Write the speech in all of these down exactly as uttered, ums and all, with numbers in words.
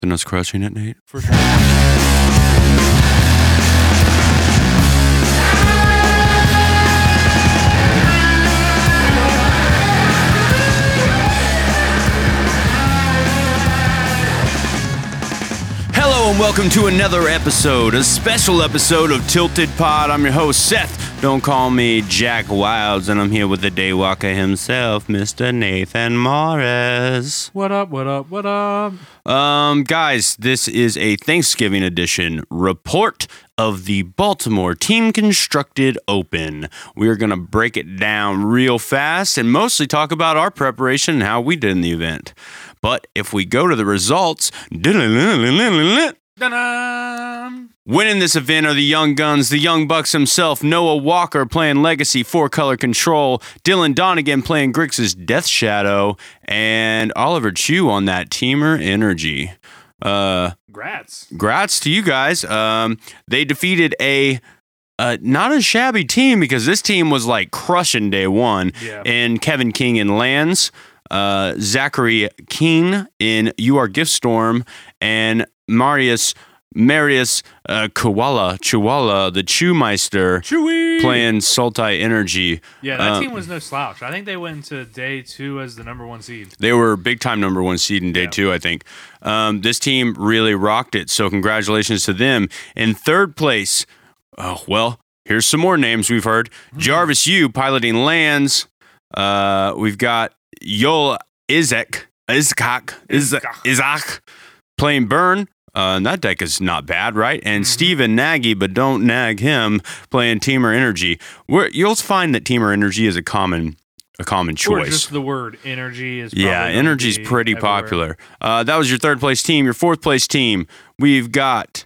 Then us crushing it, Nate. For sure. Hello and welcome to another episode, a special episode of Tilted Pod. I'm your host, Seth. Don't call me Jack Wilds, and I'm here with the Daywalker himself, Mister Nathan Morris. What up, what up, what up? Um, guys, this is a Thanksgiving edition report of the Baltimore Team Constructed Open. We're going to break it down real fast and mostly talk about our preparation and how we did in the event. But if we go to the results, winning this event are the Young Guns, the Young Bucks himself, Noah Walker playing Legacy four-color control, Dylan Donegan playing Grixis Death Shadow, and Oliver Chu on that Teamer Energy. Uh, Grats. Grats to you guys. Um, they defeated a uh, not a shabby team because this team was like crushing day one. Yeah. And Kevin King in Lands, uh, Zachary Keene in You Are Giftstorm, and Marius Marius uh, Koala, Chihuahua, the Chewmeister, Chewy. playing Sultai Energy. Yeah, that Uh, team was no slouch. I think they went into day two as the number one seed. They were big time number one seed in day Yeah. two, I think. Um, this team really rocked it, so congratulations to them. In third place, oh, well, here's some more names we've heard. Jarvis Yu piloting Lands. Uh, we've got Yol Izek, Izak, Izak, Izak playing Burn. Uh, and that deck is not bad, right? And Mhm. Steven Nagy, but don't nag him, playing Teamer Energy. We're, you'll find that Teamer Energy is a common a common Or choice. just the word energy is Yeah, probably gonna energy's be pretty everywhere. popular. Uh, that was your third place team. Your fourth place team, we've got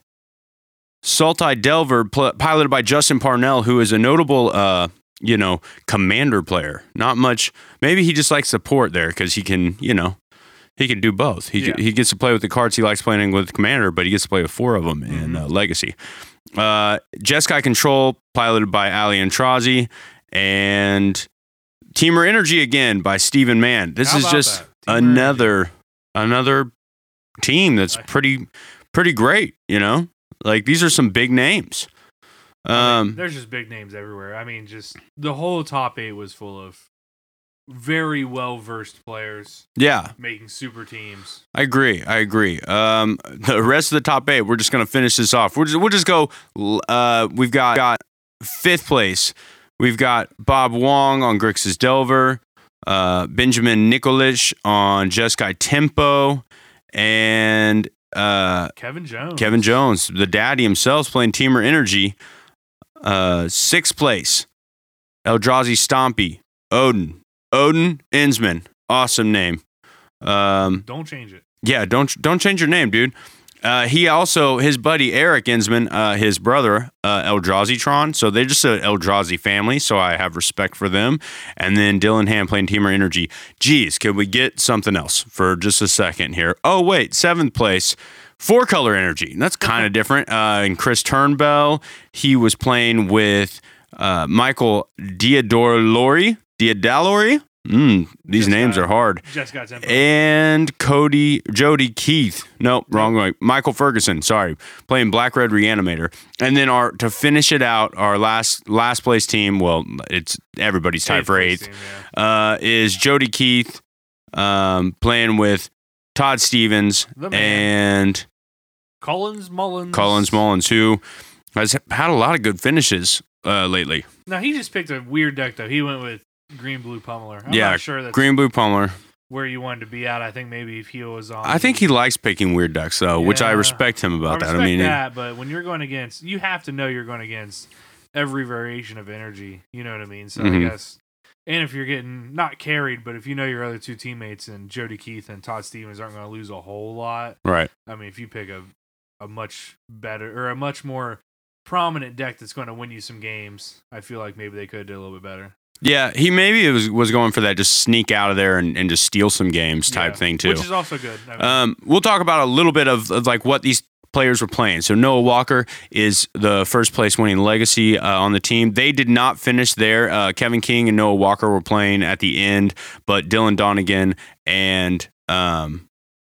Sultai Delver, pl- piloted by Justin Parnell, who is a notable, uh, you know, commander player. Not much. Maybe he just likes support there because he can, you know, he can do both. He Yeah. he gets to play with the cards he likes playing with commander, but he gets to play with four of them in Mhm. uh, Legacy. Uh, Jeskai Control, piloted by Ali Antrazi, and Teamer Energy again by Steven Mann. This How is about just that? Teamer another another team that's I- pretty pretty great, you know? Like these are some big names. I mean, Um there's just big names everywhere. I mean, just the whole top eight was full of very well versed players yeah, making super teams. I agree. I agree. Um the rest of the top eight, we're just going to finish this off. We're just, we'll just go uh we've got, got fifth place. We've got Bob Wong on Grixis Delver, uh Benjamin Nikolic on Jeskai Tempo, and uh Kevin Jones. Kevin Jones, the daddy himself, playing Teamer Energy. Uh, sixth place, Eldrazi Stompy, Odin, Odin Insman, awesome name. Um, Don't change it. yeah, don't don't change your name, dude. Uh, he also, his buddy Eric Insman, uh, his brother uh, Eldrazi-tron, so they're just an Eldrazi family, so I have respect for them. And then Dylan Ham playing Teamer Energy. Geez, can we get something else for just a second here? Oh wait, seventh place. Four color energy. That's kind of different. Uh, and Chris Turnbell, he was playing with uh, Michael Diodorlori. Diodalori? Mm, these Just names got- are hard. Just got tempo. And Cody, Jody Keith. Nope, wrong way. Michael Ferguson, sorry. Playing Black Red Reanimator. And then our to finish it out, our last last place team, well, it's everybody's tied Eighth for place eighth, team, yeah. uh, is Jody Keith um, playing with Todd Stevens The man. and Collins Mullins. Collins Mullins, who has had a lot of good finishes uh, lately. Now he just picked a weird deck though. He went with green blue pummeler. I'm Yeah, not sure that's Green Blue Pummeler. where you wanted to be at. I think maybe if he was on. I think he likes picking weird decks, though, which I Yeah. respect him I about respect that. I mean, that, but when you're going against, you have to know you're going against every variation of energy. You know what I mean? So Mhm. I guess, and if you're getting not carried, but if you know your other two teammates and Jody Keith and Todd Stevens aren't going to lose a whole lot. right. I mean, if you pick a a much better or a much more prominent deck that's going to win you some games, I feel like maybe they could have did a little bit better. Yeah, he maybe was was going for that just sneak out of there and, and just steal some games type Yeah, thing too. which is also good. I mean, Um, we'll talk about a little bit of, of like what these players were playing. So Noah Walker is the first place winning Legacy uh, on the team. They did not finish there. Uh, Kevin King and Noah Walker were playing at the end, but Dylan Donegan and um,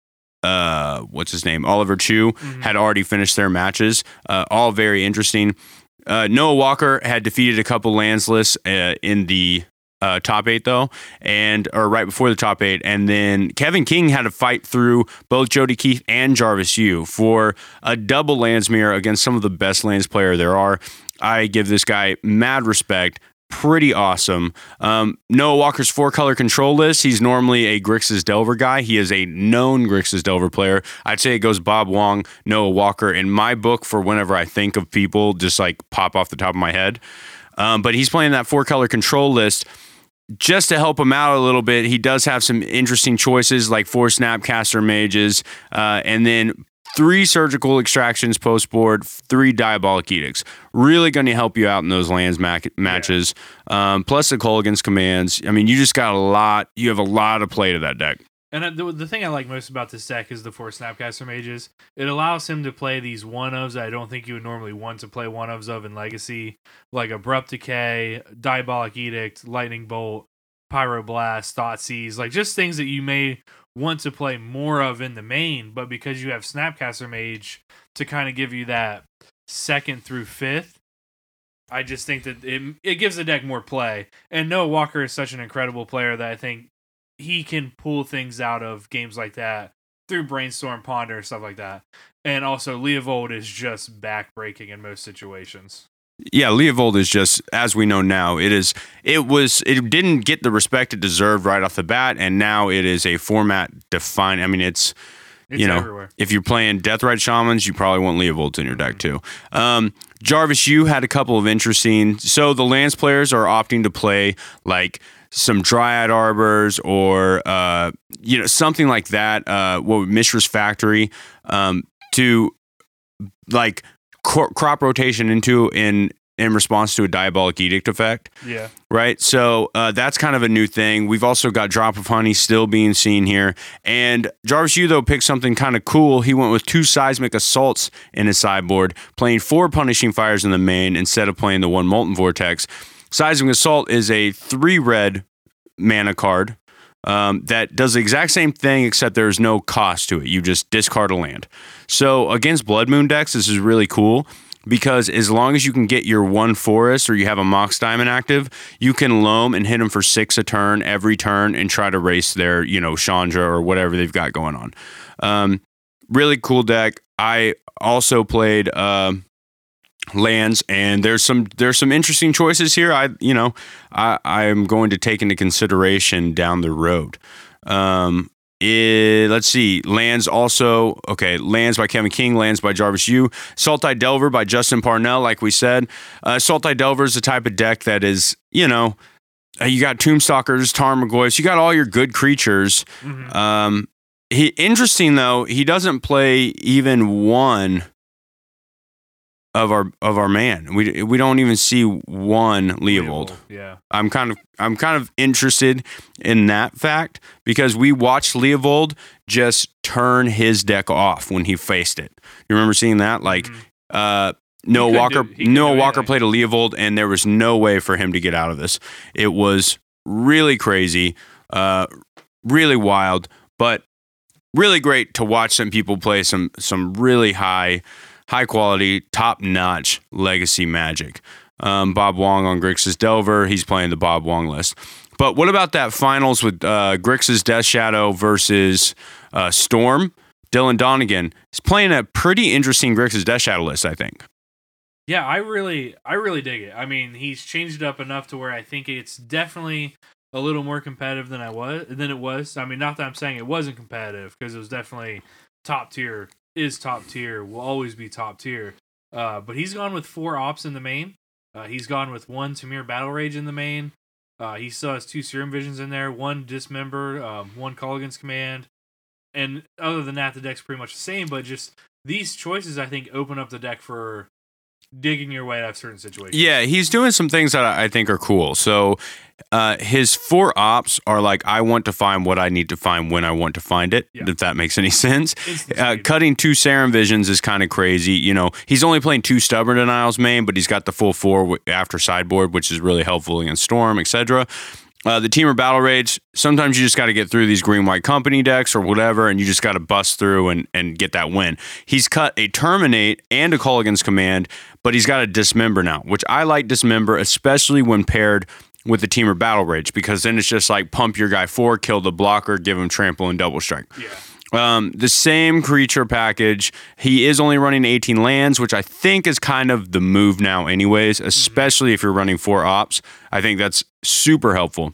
uh, what's his name? Oliver Chu mm-hmm. had already finished their matches. Uh, all very interesting. Uh, Noah Walker had defeated a couple landsless uh, in the uh, top eight, though, and or right before the top eight. And then Kevin King had to fight through both Jody Keith and Jarvis Yu for a double lands mirror against some of the best lands player there are. I give this guy mad respect. Pretty awesome. Um, Noah Walker's four-color control list, he's normally a Grixis Delver guy. He is a known Grixis Delver player. I'd say it goes Bob Wong, Noah Walker. In my book, for whenever I think of people, just like pop off the top of my head. Um, but he's playing that four-color control list. Just to help him out a little bit, he does have some interesting choices like four Snapcaster Mages, uh, and then three Surgical Extractions post board, three Diabolic Edicts. Really going to help you out in those lands ma- matches. Yeah. Um, plus the Kolaghan's commands. I mean, you just got a lot. You have a lot of play to that deck. And the, the thing I like most about this deck is the four Snapcaster Mages. It allows him to play these one-ofs that I don't think you would normally want to play one-ofs of in Legacy, like Abrupt Decay, Diabolic Edict, Lightning Bolt, Pyroblast, Thoughtseize, like just things that you may want to play more of in the main, but because you have Snapcaster Mage to kind of give you that second through fifth, I just think that it it gives the deck more play. And Noah Walker is such an incredible player that I think he can pull things out of games like that through Brainstorm, Ponder, stuff like that. And also, Leovold is just backbreaking in most situations. Yeah, Leovold is just, as we know now, it is. It was. It didn't get the respect it deserved right off the bat, and now it is a format defined. I mean, it's, it's you know, everywhere. If you're playing Deathrite Shamans, you probably want Leovolds in your deck too. Um, Jarvis Yu had a couple of interesting. So the Lance players are opting to play like some Dryad Arbors or uh, you know, something like that. Uh, what Mishra's Factory um, to like. crop rotation into in in response to a Diabolic Edict effect. Yeah. Right? So uh, that's kind of a new thing. We've also got Drop of Honey still being seen here. And Jarvis Yu, though, picked something kind of cool. He went with two Seismic Assaults in his sideboard, playing four Punishing Fires in the main instead of playing the one Molten Vortex. Seismic Assault is a three red mana card. Um, that does the exact same thing, except there's no cost to it. You just discard a land. So against Blood Moon decks, this is really cool because as long as you can get your one forest or you have a Mox Diamond active, you can loam and hit them for six a turn every turn and try to race their, you know, Chandra or whatever they've got going on. Um, really cool deck. I also played uh, lands, and there's some there's some interesting choices here. I you know I I'm going to take into consideration down the road. Um, it, let's see, lands also okay. Lands by Kevin King, lands by Jarvis Yu, Sultai Delver by Justin Parnell. Like we said, uh, Sultai Delver is the type of deck that is you know uh, you got Tombstalkers, Tarmogoyfs, you got all your good creatures. Mm-hmm. Um, he interesting though, he doesn't play even one of our of our man. We we don't even see one Leovold. Leovold. Yeah. I'm kind of I'm kind of interested in that fact because we watched Leovold just turn his deck off when he faced it. You remember seeing that? Like mm-hmm. uh Noah Walker do, Noah Walker played a Leovold and there was no way for him to get out of this. It was really crazy, uh really wild, but really great to watch some people play some some really high High quality, top notch legacy Magic. Um, Bob Wong on Grixis Delver. He's playing the Bob Wong list. But what about that finals with uh, Grixis Death Shadow versus uh, Storm? Dylan Donegan is playing a pretty interesting Grixis Death Shadow list, I think. Yeah, I really, I really dig it. I mean, he's changed it up enough to where I think it's definitely a little more competitive than I was than it was. I mean, not that I'm saying it wasn't competitive because it was definitely top tier. Is top tier, will always be top tier. Uh, but he's gone with four ops in the main. Uh, he's gone with one Tamir Battle Rage in the main. Uh, he still has two Serum Visions in there, one Dismember, um, one Kolaghan's Command. And other than that, the deck's pretty much the same, but just these choices, I think, open up the deck for digging your way out of certain situations. Yeah, he's doing some things that I think are cool. So uh, his four ops are like, I want to find what I need to find when I want to find it, yeah. if that makes any sense. Uh, cutting two Serum Visions is kind of crazy. You know, he's only playing two Stubborn Denials main, but he's got the full four after sideboard, which is really helpful against Storm, et cetera. Uh, the Teamer Battle Rage, sometimes you just got to get through these green-white company decks or whatever, and you just got to bust through and, and get that win. He's cut a Terminate and a Call Against Command, but he's got a Dismember now, which I like Dismember, especially when paired with the Teamer Battle Rage, because then it's just like pump your guy four, kill the blocker, give him Trample and Double Strike. Yeah. Um, the same creature package. He is only running eighteen lands, which I think is kind of the move now anyways, especially if you're running four ops. I think that's super helpful.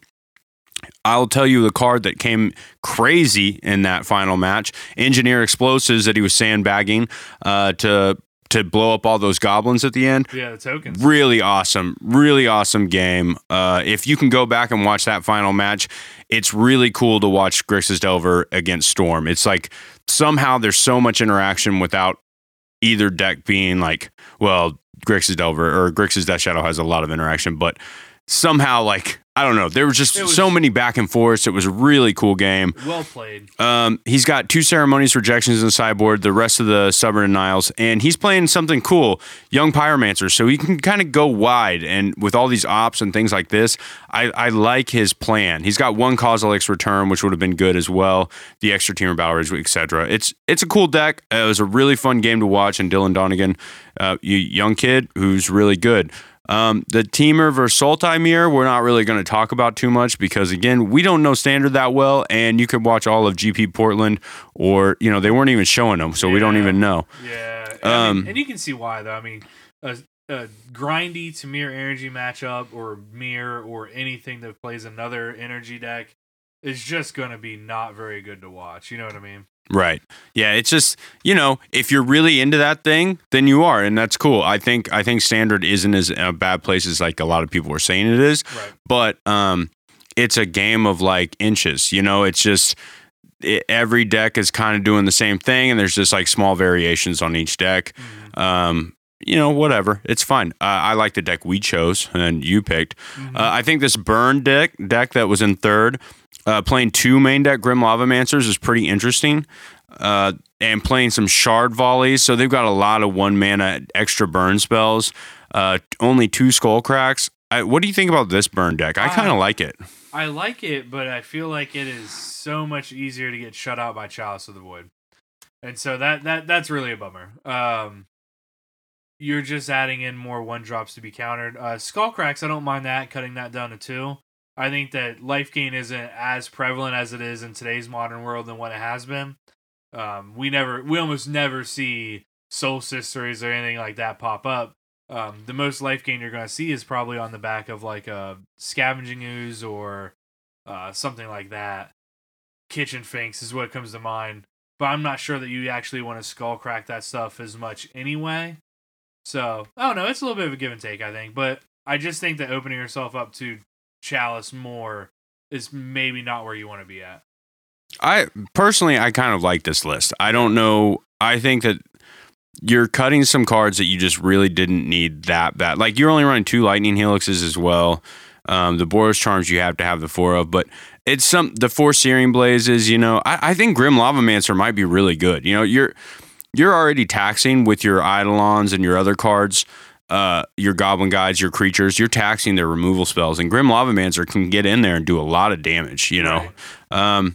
I'll tell you the card that came crazy in that final match, Engineer Explosives, that he was sandbagging uh, to to blow up all those goblins at the end. Yeah, the tokens. Really awesome. Really awesome game. Uh, if you can go back and watch that final match, it's really cool to watch Grixis Delver against Storm. It's like somehow there's so much interaction without either deck being like, well, Grixis Delver or Grixis Death Shadow has a lot of interaction, but somehow, like, I don't know. There was just was, so many back and forths. It was a really cool game. Well played. Um, he's got two Ceremonious Rejections in the sideboard, the rest of the Stubborn Denials, and he's playing something cool, Young Pyromancer, so he can kind of go wide. And with all these ops and things like this, I, I like his plan. He's got one Kozilek's Return, which would have been good as well, the extra Teamer Battle Rage, et cetera. It's it's a cool deck. It was a really fun game to watch, and Dylan Donegan, uh, young kid who's really good. Um, the Teamer versus Sultai mirror, we're not really going to talk about too much because, again, we don't know Standard that well, and you could watch all of G P Portland, or, you know, they weren't even showing them, so yeah. we don't even know. Yeah. Um, I mean, and you can see why, though. I mean, a, a grindy to mirror energy matchup or mirror or anything that plays another energy deck is just going to be not very good to watch. You know what I mean? Right. Yeah, it's just, you know, if you're really into that thing, then you are, and that's cool. I think I think Standard isn't as a bad place as like a lot of people are saying it is. Right. But um it's a game of like inches, you know, it's just it, every deck is kind of doing the same thing, and there's just like small variations on each deck. Mm-hmm. Um you know, whatever. It's fine. Uh, I like the deck we chose and you picked. Mm-hmm. Uh, I think this burn deck deck that was in third, uh, playing two main deck Grim Lavamancers is pretty interesting. Uh, and playing some Shard Volleys. So they've got a lot of one mana extra burn spells. Uh, only two Skull Cracks. I, what do you think about this burn deck? I kind of uh, like it. I like it, but I feel like it is so much easier to get shut out by Chalice of the Void. And so that that that's really a bummer. Um, You're just adding in more one drops to be countered. Uh, Skull Cracks, I don't mind that, cutting that down to two. I think that life gain isn't as prevalent as it is in today's modern world than what it has been. Um, we never, we almost never see Soul Sisters or anything like that pop up. Um, the most life gain you're going to see is probably on the back of like a Scavenging Ooze or uh, something like that. Kitchen Finks is what comes to mind. But I'm not sure that you actually want to Skull Crack that stuff as much anyway. So, I don't know. It's a little bit of a give and take, I think. But I just think that opening yourself up to Chalice more is maybe not where you want to be at. I personally, I kind of like this list. I don't know. I think that you're cutting some cards that you just really didn't need that bad. Like, you're only running two Lightning Helixes as well. Um, the Boros Charms you have to have the four of, but it's some the four Searing Blazes. You know, I, I think Grim Lavamancer might be really good. You know, you're you're already taxing with your Eidolons and your other cards, uh, your Goblin Guides, your creatures. You're taxing their removal spells, and Grim Lavamancer can get in there and do a lot of damage. You know, right. um,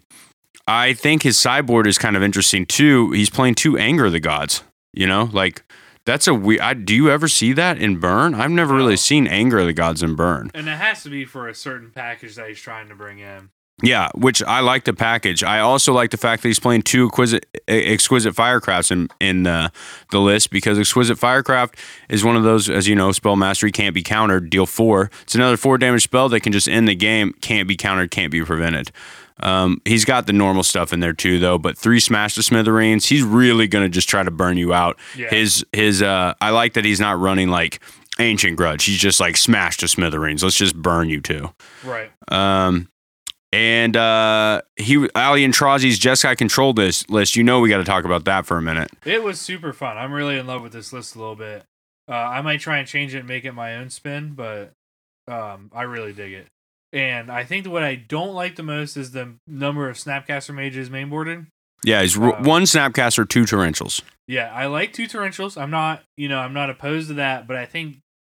I think his sideboard is kind of interesting too. He's playing two Anger of the Gods. You know, like. That's a weird. Do you ever see that in Burn? I've never no. really seen Anger of the Gods in Burn. And it has to be for a certain package that he's trying to bring in. Yeah, which I like the package. I also like the fact that he's playing two exquisite, exquisite Firecrafts in in uh, the list, because Exquisite Firecraft is one of those, as you know, spell mastery can't be countered. Deal four. It's another four damage spell that can just end the game. Can't be countered. Can't be prevented. Um, he's got the normal stuff in there too, though. But three Smash to Smithereens, he's really gonna just try to burn you out. Yeah. His his uh, I like that he's not running like Ancient Grudge. He's just like Smash to Smithereens. Let's just burn you too. Right. Um, and uh, he Ali and Trazi's Jeskai controlled this list. You know, we got to talk about that for a minute. It was super fun. I'm really in love with this list a little bit. Uh, I might try and change it and make it my own spin, but um, I really dig it. And I think what I don't like the most is the number of Snapcaster Mages mainboarded. Yeah, he's uh, one Snapcaster, two Torrentials. Yeah, I like two Torrentials. I'm not, you know, I'm not opposed to that, but I think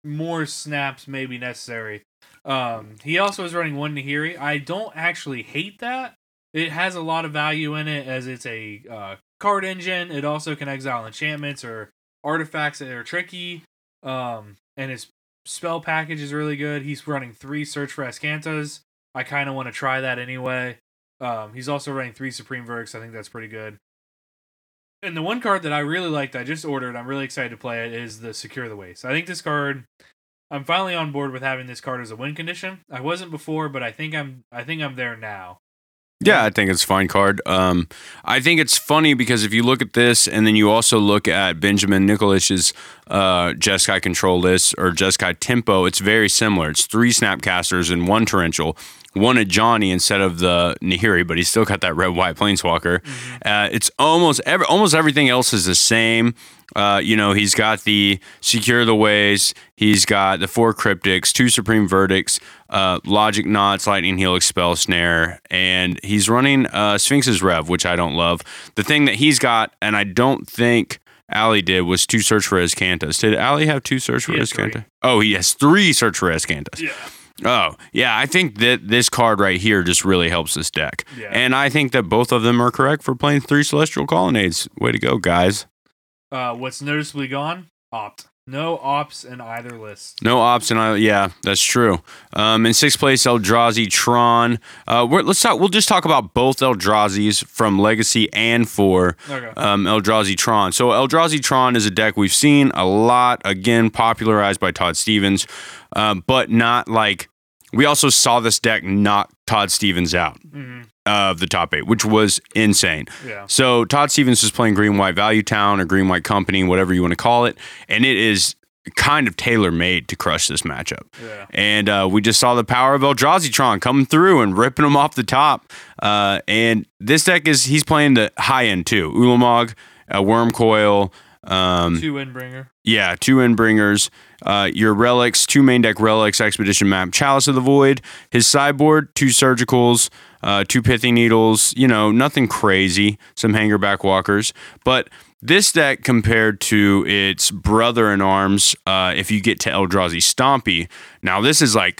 more snaps may be necessary. Um, he also is running one Nahiri. I don't actually hate that. It has a lot of value in it as it's a uh, card engine. It also can exile enchantments or artifacts that are tricky. Um, and his spell package is really good. He's running three Search for Azcantas. I kind of want to try that anyway. Um, he's also running three Supreme Verdicts. I think that's pretty good. And the one card that I really liked, I just ordered, I'm really excited to play it, is the Secure the Waste. I think this card, I'm finally on board with having this card as a win condition. I wasn't before, but I think I'm I think I'm there now. Yeah, I think it's a fine card. Um, I think it's funny because if you look at this and then you also look at Benjamin Nikolish's uh, Jeskai control list or Jeskai tempo, it's very similar. It's three Snapcasters and one Torrential, one Ajani instead of the Nahiri, but he's still got that red-white Planeswalker. Mm-hmm. Uh, it's almost every, almost everything else is the same. Uh, you know, he's got the Secure the Ways, he's got the four Cryptics, two Supreme Verdicts, uh, Logic Knots, Lightning Helix, Spell Snare, and he's running uh, Sphinx's Rev, which I don't love. The thing that he's got, and I don't think Ali did, was two Search for Azcantas. Did Ali have two Search for Azcantas? Oh, he has three Search for Azcantas. Yeah. Oh, yeah, I think that this card right here just really helps this deck. Yeah. And I think that both of them are correct for playing three Celestial Colonnades. Way to go, guys. Uh, what's noticeably gone? Opt. No ops in either list. No ops in either. Yeah, that's true. Um, in sixth place, Eldrazi Tron. Uh, we're, let's talk. We'll just talk about both Eldrazi's from Legacy and for Okay. um, Eldrazi Tron. So Eldrazi Tron is a deck we've seen a lot. Again, popularized by Todd Stevens, um, but not like we also saw this deck knock Todd Stevens out. Mm-hmm. Of the top eight, which was insane. Yeah. So Todd Stevens was playing Green White Value Town or Green White Company, whatever you want to call it, and it is kind of tailor made to crush this matchup. Yeah. And uh, we just saw the power of Eldrazi Tron coming through and ripping them off the top. Uh, and this deck is he's playing the high end too. Ulamog, uh, Wormcoil. Um, two Windbringer. Yeah, two Endbringers. Uh, your relics, two main deck relics, Expedition Map, Chalice of the Void. His sideboard, two Surgicals, uh, two Pithy Needles. You know, nothing crazy. Some Hangerback Walkers. But this deck compared to its brother in arms, uh, if you get to Eldrazi Stompy, now this is like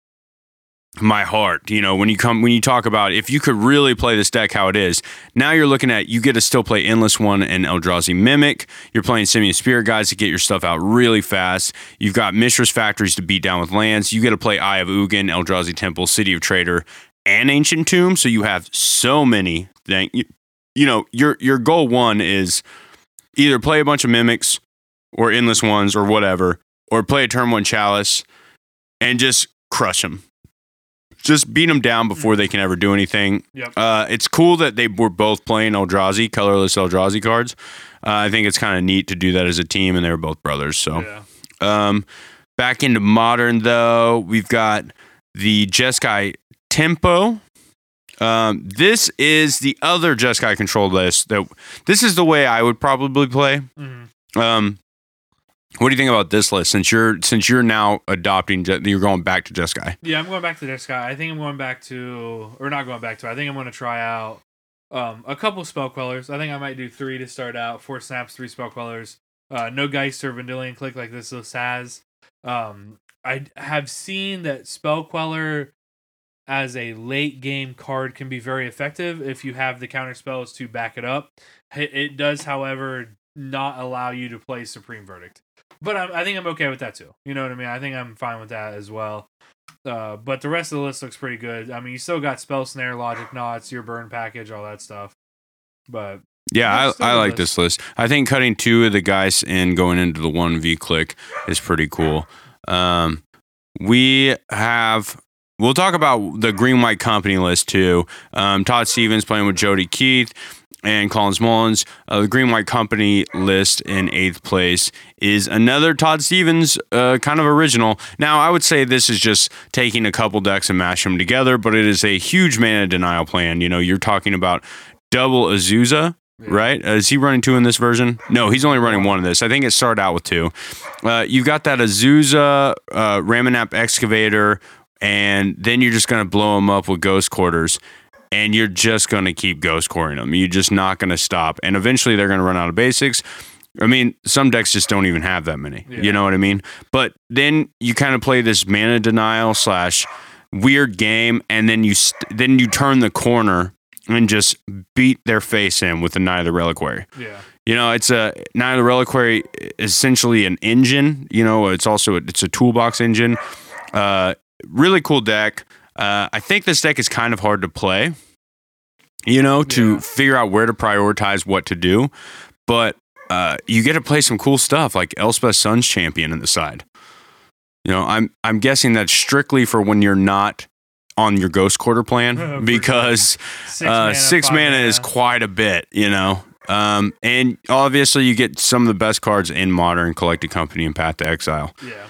my heart, you know, when you come when you talk about if you could really play this deck how it is, now you're looking at you get to still play Endless One and Eldrazi Mimic. You're playing Simian Spirit Guides to get your stuff out really fast. You've got Mishra's Factories to beat down with lands. You get to play Eye of Ugin, Eldrazi Temple, City of Trader, and Ancient Tomb. So you have so many things. You, you know, your your goal one is either play a bunch of Mimics or Endless Ones or whatever, or play a turn one Chalice and just crush them. Just beat them down before they can ever do anything. Yep. Uh, it's cool that they were both playing Eldrazi, colorless Eldrazi cards. Uh, I think it's kind of neat to do that as a team, and they were both brothers. So, Yeah. um, back into Modern, though, we've got the Jeskai Tempo. Um, this is the other Jeskai control list. That This is the way I would probably play. Mm-hmm. Um, what do you think about this list? Since you're since you're now adopting, you're going back to Jeskai. Yeah, I'm going back to Jeskai. I think I'm going back to, or not going back to. I think I'm going to try out um, a couple spell quellers. I think I might do three to start out. Four snaps, three spell quellers. Uh, no Geist or Vendilion Click like this list has. Um, I have seen that spell queller as a late game card can be very effective if you have the counter spells to back it up. It, it does, however, not allow you to play Supreme Verdict. But I'm, I think I'm okay with that too. You know what I mean? I think I'm fine with that as well. Uh, but the rest of the list looks pretty good. I mean, you still got Spell Snare, Logic Knots, your burn package, all that stuff. But yeah, I, I like this list. I think cutting two of the guys and going into the one V click is pretty cool. Um, we have. We'll talk about the Green White Company list too. Um, Todd Stevens playing with Jody Keith and Collins Mullins. Uh, the Green White Company list in eighth place is another Todd Stevens uh, kind of original. Now, I would say this is just taking a couple decks and mashing them together, but it is a huge mana denial plan. You know, you're talking about double Azusa. Yeah. Right? Uh, is he running two in this version? No, he's only running one in this. I think it started out with two. Uh, you've got that Azusa, uh, Ramanap Excavator, and then you're just going to blow them up with Ghost Quarters, and you're just going to keep Ghost Coring them. You're just not going to stop. And eventually they're going to run out of basics. I mean, some decks just don't even have that many. Yeah. You know what I mean? But then you kind of play this mana denial slash weird game, and then you st- then you turn the corner and just beat their face in with the Knight of the Reliquary. Yeah. You know, it's a Knight of the Reliquary is essentially an engine. You know, it's also a, it's a toolbox engine. Uh, really cool deck. Uh, I think this deck is kind of hard to play. You know, to Yeah. figure out where to prioritize what to do, but uh, you get to play some cool stuff like Elspeth Sun's Champion in the side. You know, I'm I'm guessing that's strictly for when you're not on your Ghost Quarter plan For because Six uh, mana, six five mana is quite a bit. You know, um, and obviously you get some of the best cards in Modern, Collected Company, and Path to Exile. Yeah.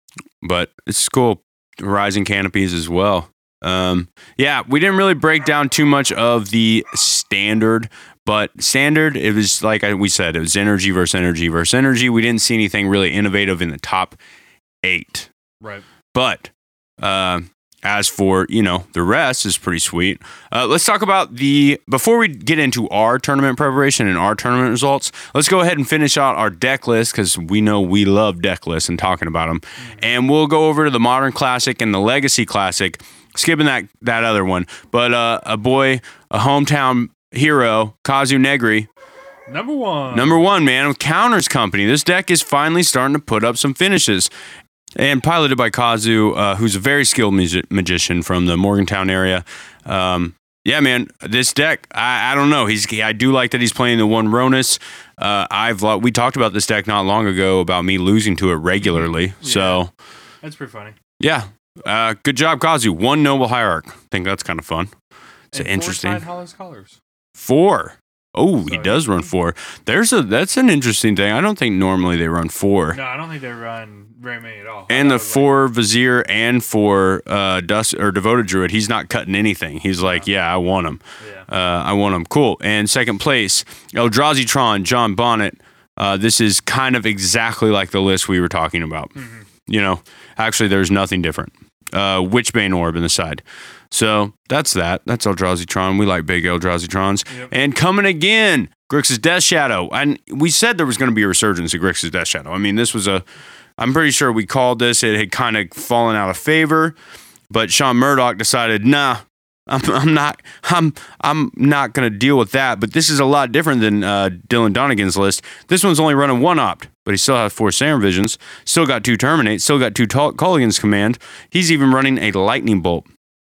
But it's cool. Rising Canopies as well. Um, yeah, we didn't really break down too much of the standard, but standard, it was like I, we said, it was energy versus energy versus energy. We didn't see anything really innovative in the top eight. Right. But uh, as for, you know, the rest is pretty sweet. Uh, let's talk about the, before we get into our tournament preparation and our tournament results, let's go ahead and finish out our deck list because we know we love deck lists and talking about them. Mm-hmm. And we'll go over to the Modern Classic and the Legacy Classic, skipping that, that other one. But uh, a boy, a hometown hero, Kazu Negri, Number one. Number one, man, with Counters Company. This deck is finally starting to put up some finishes. And piloted by Kazu, uh, who's a very skilled music- magician from the Morgantown area. Um, yeah, man, this deck, I, I don't know. He's I do like that he's playing the one Ronus. Uh, I've we talked about this deck not long ago about me losing to it regularly. Yeah. So That's pretty funny. yeah, uh, good job, Kazu. One Noble Hierarch. I think that's kind of fun. It's And interesting. Four Side Hollow Scholars. Four. Oh, he So, does run four. There's a that's an interesting thing. I don't think normally they run four. No, I don't think they run very many at all. And I the thought it was four Vizier and four uh, Dust or Devoted Druid, he's not cutting anything. He's like, yeah, I want him. like- yeah. Uh, I want him. Cool. And second place, Eldrazi Tron, John Bonnet. Uh, this is kind of exactly like the list we were talking about. Mm-hmm. You know, actually, there's nothing different. Uh, Witchbane Orb in the side. So that's that. That's Eldrazi Tron. We like big Eldrazi Trons. Yep. And coming again, Grixis Death Shadow. And we said there was going to be a resurgence of Grixis Death Shadow. I mean, this was a, I'm pretty sure we called this. It had kind of fallen out of favor. But Sean Murdoch decided, nah, I'm, I'm not, I'm, I'm not going to deal with that. But this is a lot different than uh, Dylan Donegan's list. This one's only running one opt, but he still has four Serum Visions, still got two Terminate, still got two Tol- Culligan's Command. He's even running a Lightning Bolt.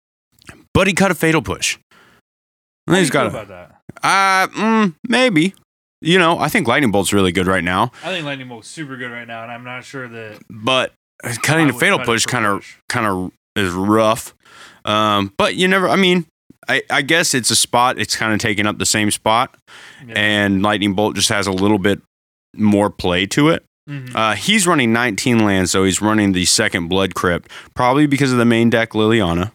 But he cut a Fatal Push. How do He's you got feel a, about that? uh, mm, maybe. You know, I think Lightning Bolt's really good right now, I think Lightning Bolt's super good right now, and I'm not sure that but cutting I a would Fatal cut it Push for kind of push. kind of is rough. Um, but you never. I mean, I, I guess it's a spot. It's kind of taking up the same spot, Yeah. and Lightning Bolt just has a little bit more play to it. Mhm. Uh, he's running nineteen lands, so he's running the second Blood Crypt, probably because of the main deck Liliana.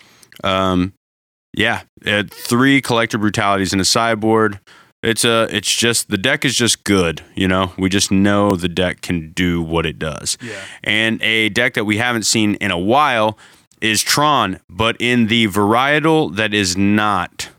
Um, yeah, uh, three Collector Brutalities in a sideboard. It's a, it's just the deck is just good. You know, we just know the deck can do what it does. Yeah. And a deck that we haven't seen in a while is Tron, but in the varietal that is not,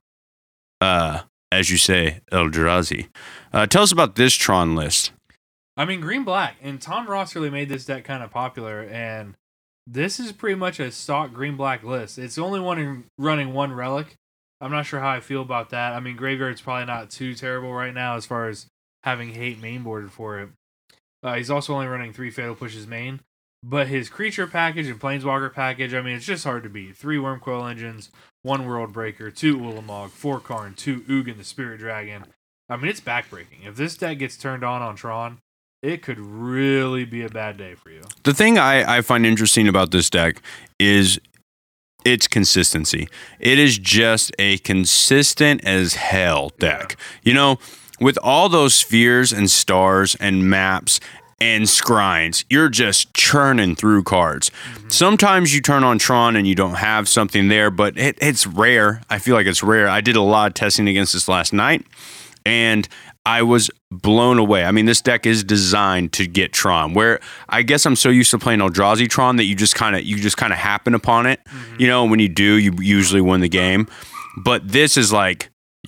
uh, as you say, Eldrazi. Uh, tell us about this Tron list. I mean, green black, and Tom Ross really made this deck kind of popular, and this is pretty much a stock green black list. It's only one in, running one relic. I'm not sure how I feel about that. I mean, Graveyard's probably not too terrible right now as far as having hate mainboarded for it. Uh, he's also only running three Fatal Pushes main, but his creature package and Planeswalker package, I mean, it's just hard to beat. Three Wormcoil Engines, one World Breaker, two Ulamog, four Karn, two Ugin the Spirit Dragon. I mean, it's backbreaking. If this deck gets turned on on Tron, it could really be a bad day for you. The thing I, I find interesting about this deck is its consistency. It is just a consistent as hell deck. You know, with all those spheres and stars and maps and scryings, you're just churning through cards. Mm-hmm. Sometimes you turn on Tron and you don't have something there, but it, it's rare. I feel like it's rare. I did a lot of testing against this last night, and I was blown away. I mean, this deck is designed to get Tron, where I guess I'm so used to playing Eldrazi Tron that you just kind of you just kind of happen upon it. Mm-hmm. You know, when you do, you usually win the game. But this is like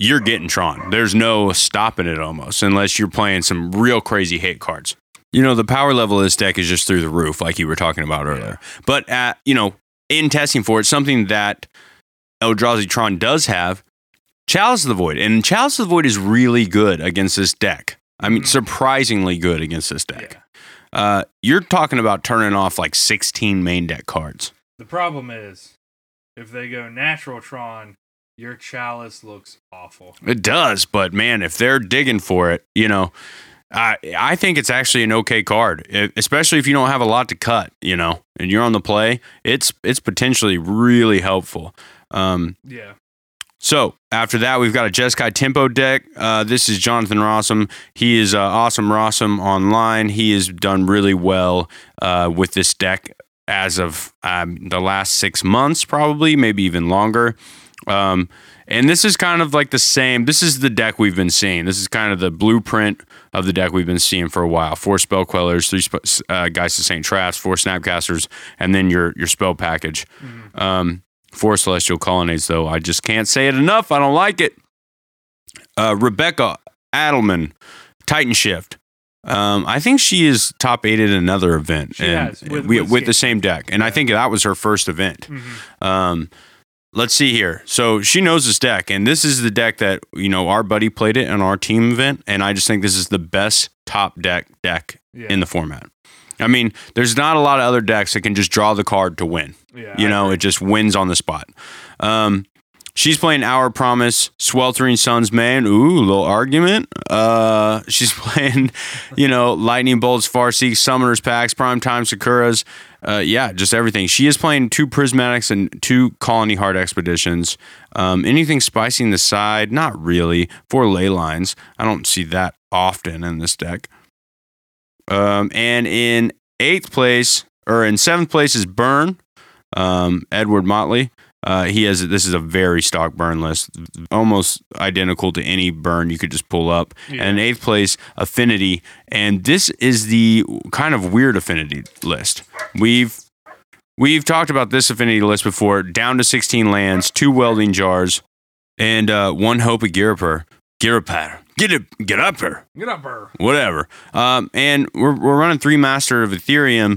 you're getting Tron. There's no stopping it almost, unless you're playing some real crazy hate cards. You know, the power level of this deck is just through the roof, like you were talking about earlier. Yeah. But, at, you know, in testing for it, something that Eldrazi Tron does have, Chalice of the Void. And Chalice of the Void is really good against this deck. I mean, mm-hmm. surprisingly good against this deck. Yeah. Uh, you're talking about turning off like sixteen main deck cards. The problem is, if they go natural Tron, your Chalice looks awful. It does, but man, if they're digging for it, you know... I I think it's actually an okay card, especially if you don't have a lot to cut, you know, and you're on the play. It's it's potentially really helpful. Um, yeah. So after that, we've got a Jeskai Tempo deck. Uh, this is Jonathan Rossum. He is uh, Awesome Rossum online. He has done really well uh, with this deck as of um, the last six months, probably, maybe even longer. Um, and this is kind of like the same. This is the deck we've been seeing. This is kind of the blueprint of the deck we've been seeing for a while. Four Spell Quellers, three uh, Geist of Saint Traps, four Snapcasters, and then your your spell package. Mm-hmm. Um, four Celestial Colonnades, though. I just can't say it enough. I don't like it. Uh, Rebecca Adelman, Titan Shift. Um, I think she is top eight at another event. She and has, with, we, with, with the same deck. And yeah. I think that was her first event. Mm-hmm. Um, let's see here. So she knows this deck, and this is the deck that, you know, our buddy played it in our team event, and I just think this is the best top deck deck yeah. in the format. I mean, there's not a lot of other decks that can just draw the card to win. Yeah, you I know, agree. It just wins on the spot. Um, she's playing Our Promise, Sweltering Suns Man. Ooh, little argument. Uh, she's playing, you know, Lightning Bolts, Farseek, Summoners Packs, Primetime Sakuras. Uh, yeah, just everything. She is playing two Prismatics and two Colony Heart Expeditions. Um, anything spicy in the side? Not really. Four Ley Lines. I don't see that often in this deck. Um, and in eighth place, or in seventh place is Burn, um, Edward Motley. Uh, he has, this is a very stock burn list, almost identical to any burn you could just pull up. Yeah. And in eighth place, Affinity. And this is the kind of weird Affinity list. We've we've talked about this Affinity list before. Down to sixteen lands, two Welding Jars, and uh, one Hope of Girapur. Girapur. Get it, get up her. Get up her. Whatever. Um, and we're we're running three Master of Ethereum.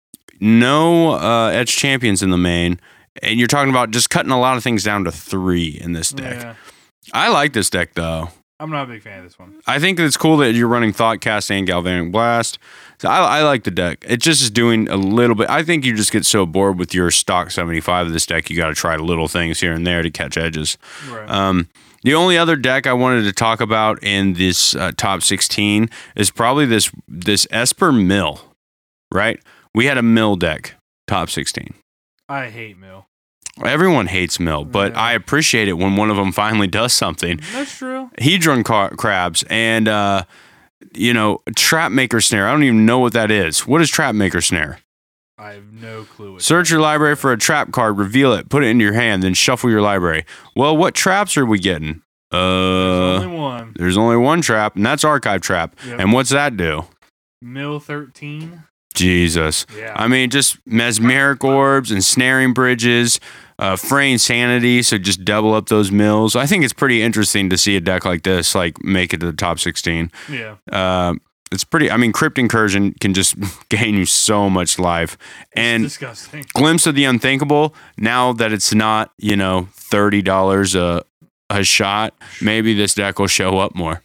No uh, Edge Champions in the main. And you're talking about just cutting a lot of things down to three in this deck. Yeah. I like this deck, though. I'm not a big fan of this one. I think it's cool that you're running Thoughtcast and Galvanic Blast. So I, I like the deck. It just is doing a little bit. I think you just get so bored with your stock seventy-five of this deck, you got to try little things here and there to catch edges. Right. Um, the only other deck I wanted to talk about in this uh, top sixteen is probably this this Esper Mill, right? We had a Mill deck, top sixteen. I hate Mill. Everyone hates Mill, but yeah. I appreciate it when one of them finally does something. That's true. Hedron car- crabs and, uh, you know, Trapmaker Snare. I don't even know what that is. What is Trapmaker Snare? I have no clue. What Search your library for a trap card, reveal it, put it into your hand, then shuffle your library. Well, what traps are we getting? Uh, there's only one. There's only one trap, and that's Archive Trap. Yep. And what's that do? Mill thirteen. Jesus. Yeah. I mean, just mesmeric orbs and snaring bridges, uh, fraying sanity, so just double up those mills. I think it's pretty interesting to see a deck like this, like, make it to the top sixteen. Yeah. Uh, it's pretty, I mean, Crypt Incursion can just gain you so much life. And it's disgusting. Glimpse of the Unthinkable, now that it's not, you know, thirty dollars a, a shot, maybe this deck will show up more.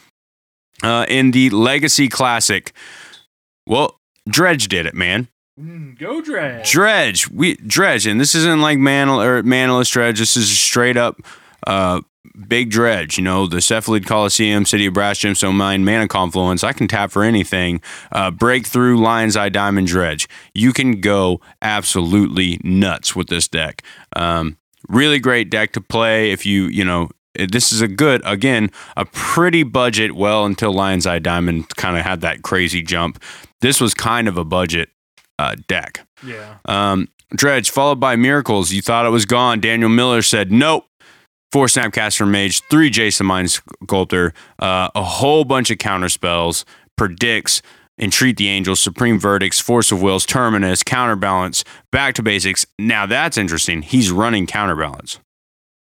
Uh, in the Legacy Classic, well, Dredge did it, man. Mm, go Dredge. Dredge. We Dredge, and this isn't like Manal or Manaless Dredge. This is straight up uh, big Dredge. You know, the Cephalid Coliseum, City of Brass Gemstone Mine, Mana Confluence. I can tap for anything. Uh, Breakthrough, Lion's Eye Diamond Dredge. You can go absolutely nuts with this deck. Um, really great deck to play if you, you know, this is a good, again, a pretty budget, well, until Lion's Eye Diamond kind of had that crazy jump. This was kind of a budget uh, deck. Yeah. Um, Dredge, followed by Miracles. You thought it was gone. Daniel Miller said, nope. Four Snapcaster Mage, three Jason Mind Sculptor, uh, a whole bunch of counter spells, Predicts, Entreat the Angels, Supreme Verdicts, Force of Wills, Terminus, Counterbalance, Back to Basics. Now that's interesting. He's running Counterbalance.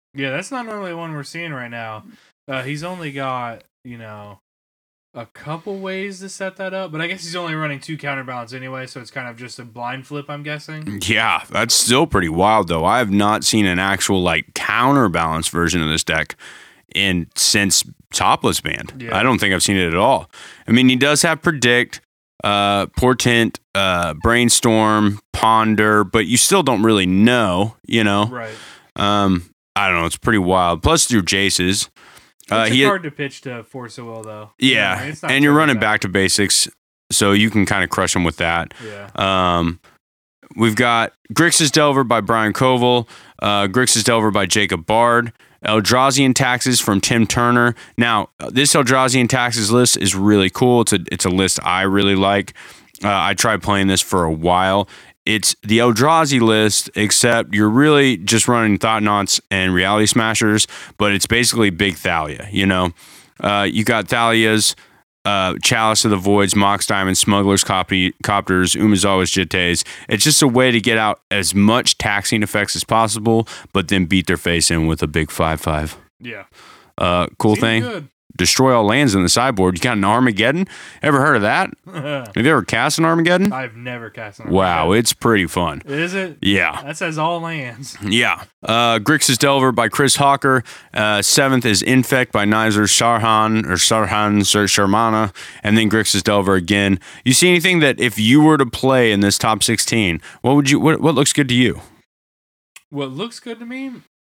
Yeah, that's not normally one we're seeing right now. Uh, he's only got, you know, a couple ways to set that up, but I guess he's only running two counterbalance anyway, so it's kind of just a blind flip, I'm guessing. Yeah, that's still pretty wild, though. I have not seen an actual, like, counterbalance version of this deck in since Topless Band. Yeah. I don't think I've seen it at all. I mean, he does have Predict, uh, Portent, uh, Brainstorm, Ponder, but you still don't really know, you know? Right. Um, I don't know. It's pretty wild. Plus, your Jaces. Uh, it's he hard to pitch to Force of Will, though. Yeah, you know, it's not and you're totally running bad. back to basics, so you can kind of crush them with that. Yeah. Um, we've got Grixis Delver by Brian Koval, uh, Grixis Delver by Jacob Bard, Eldrazi Taxes from Tim Turner. Now, this Eldrazi Taxes list is really cool. It's a it's a list I really like. Uh, I tried playing this for a while. It's the Eldrazi list, except you're really just running Thought-Knots and Reality Smashers, but it's basically Big Thalia, you know? Uh, you got Thalia's, uh, Chalice of the Voids, Mox Diamond, Smuggler's Copy, Copters, Umazawa's Jittes. It's just a way to get out as much taxing effects as possible, but then beat their face in with a big five five. Yeah. Uh, cool Seems thing. good. Destroy all lands in the sideboard. You got an Armageddon? Ever heard of that? Have you ever cast an Armageddon? I've never cast an Wow, Armageddon. it's pretty fun. Is it? Yeah. That says all lands. Yeah. Uh, Grixis Delver by Chris Hawker. Uh, seventh is Infect by Nizer Sharhan or Sharhan Sar- Sharmana. And then Grixis Delver again. You see anything that if you were to play in this top sixteen, what would you what, what looks good to you? What looks good to me?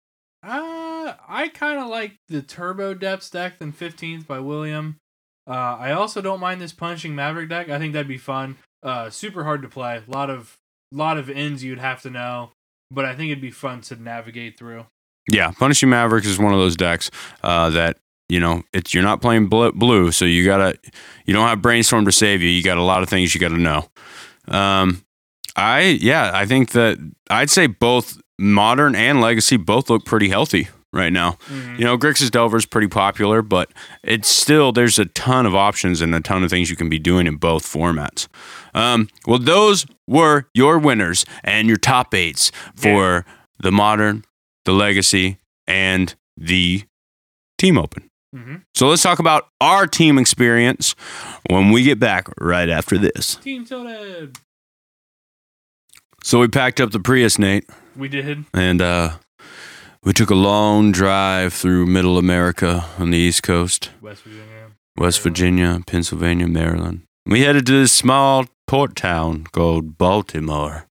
Uh, I kind of like the Turbo Depths deck than fifteenth by William. Uh, I also don't mind this Punching Maverick deck. I think that'd be fun. Uh, super hard to play. A lot of lot of ends you'd have to know, but I think it'd be fun to navigate through. Yeah, Punishing Maverick is one of those decks uh, that you know it's you're not playing bl- blue, so you gotta you don't have Brainstorm to save you. You got a lot of things you got to know. Um, I yeah, I think that I'd say both Modern and Legacy both look pretty healthy right now. Mhm. You know, Grixis Delver is pretty popular, but it's still there's a ton of options and a ton of things you can be doing in both formats. Um, well, those were your winners and your top eights for the Modern, the Legacy, and the Team Open. Mm-hmm. So let's talk about our team experience when we get back right after this. Team Tilted. So we packed up the Prius, Nate, We did. and uh, we took a long drive through Middle America on the East Coast, West Virginia. West Maryland. Virginia, Pennsylvania, Maryland. We headed to this small port town called Baltimore.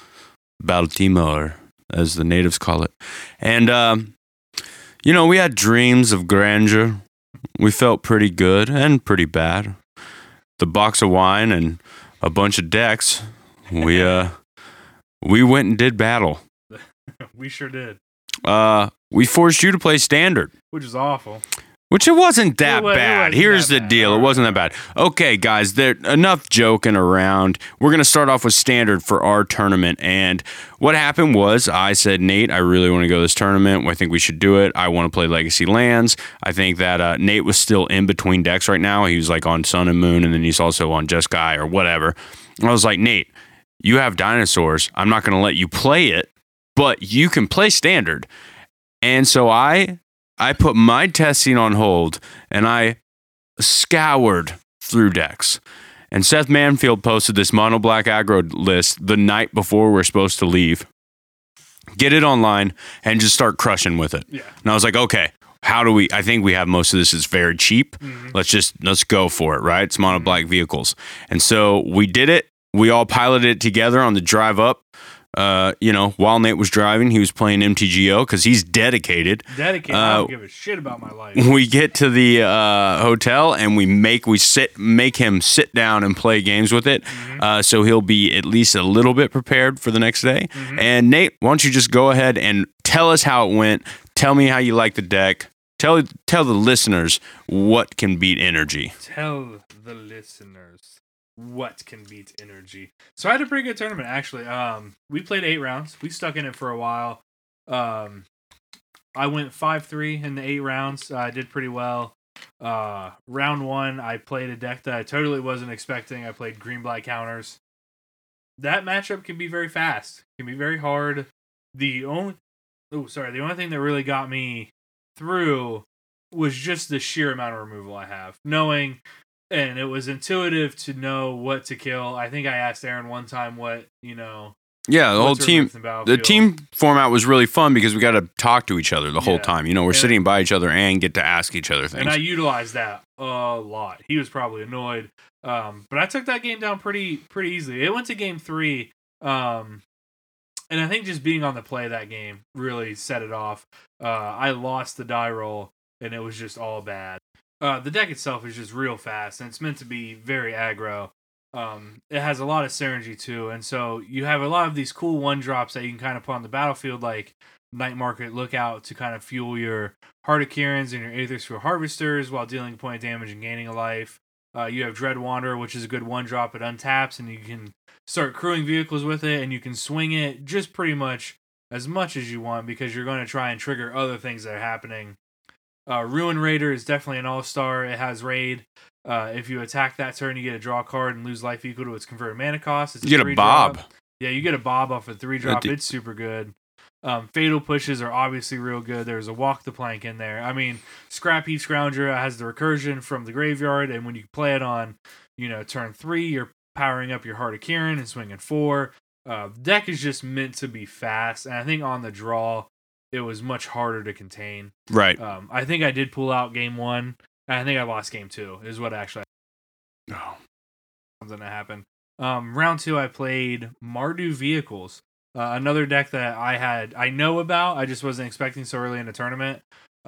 Baltimore, as the natives call it. And, um, you know, we had dreams of grandeur. We felt pretty good and pretty bad. The box of wine and a bunch of decks. We, uh, we went and did battle. We sure did. Uh, we forced you to play standard. Which is awful. Which it wasn't that It wa- it bad. wasn't Here's that the bad. deal. It All wasn't that bad. Okay, guys, there enough joking around. We're going to start off with standard for our tournament. And what happened was I said, Nate, I really want to go to this tournament. I think we should do it. I want to play Legacy Lands. I think that uh, Nate was still in between decks right now. He was like on Sun and Moon, and then he's also on Jeskai or whatever. And I was like, Nate, you have dinosaurs. I'm not going to let you play it, but you can play standard. And so I I put my testing on hold and I scoured through decks. And Seth Manfield posted this mono black aggro list the night before we're supposed to leave. Get it online and just start crushing with it. Yeah. And I was like, okay, how do we, I think we have most of this is very cheap. Mhm. Let's just, let's go for it, right? It's mono black vehicles. And so we did it. We all piloted it together on the drive up. Uh, you know, while Nate was driving, he was playing M T G O because he's dedicated. Dedicated. I Uh, don't give a shit about my life. We get to the uh, hotel and we make we sit make him sit down and play games with it, Mhm. uh, so he'll be at least a little bit prepared for the next day. Mhm. And Nate, why don't you just go ahead and tell us how it went? Tell me how you like the deck. Tell tell the listeners what can beat energy. Tell the listeners what can beat energy. So I had a pretty good tournament actually. Um, we played eight rounds. We stuck in it for a while. Um, I went five three in the eight rounds. I did pretty well. Uh, round one, I played a deck that I totally wasn't expecting. I played green black counters. That matchup can be very fast. Can be very hard. The only oh, sorry. The only thing that really got me through was just the sheer amount of removal I have. Knowing, and it was intuitive to know what to kill. I think I asked Aaron one time what, you know, Yeah, the whole what's team. removed in The Battlefield. team format was really fun because we got to talk to each other the whole Yeah. time. You know, we're And- sitting by each other and get to ask each other things. And I utilized that a lot. He was probably annoyed. Um, but I took that game down pretty pretty easily. It went to game three. Um, and I think just being on the play that game really set it off. Uh, I lost the die roll, and it was just all bad. Uh, the deck itself is just real fast, and it's meant to be very aggro. Um, it has a lot of synergy too, and so you have a lot of these cool one drops that you can kind of put on the battlefield, like Night Market Lookout, to kind of fuel your Heart of Kierans and your Aethersphere Harvesters while dealing a point of damage and gaining a life. Uh, you have Dread Wanderer, which is a good one drop. It untaps, and you can start crewing vehicles with it, and you can swing it just pretty much as much as you want because you're going to try and trigger other things that are happening. Uh, Ruin Raider is definitely an all-star. It has Raid. Uh, if you attack that turn, you get a draw card and lose life equal to its converted mana cost. It's you get a three Bob. drop. Yeah, you get a Bob off a three drop. d- It's super good. Um, Fatal Pushes are obviously real good. There's a Walk the Plank in there. I mean, Scrap Heap Scrounger has the recursion from the graveyard, and when you play it on, you know, turn three, you're powering up your Heart of Kieran and swinging four. Uh, the deck is just meant to be fast, and I think on the draw, it was much harder to contain. Right. Um, I think I did pull out game one, and I think I lost game two, is what actually Oh. something that happened. Um, round two, I played Mardu Vehicles, uh, another deck that I had I know about. I just wasn't expecting so early in the tournament.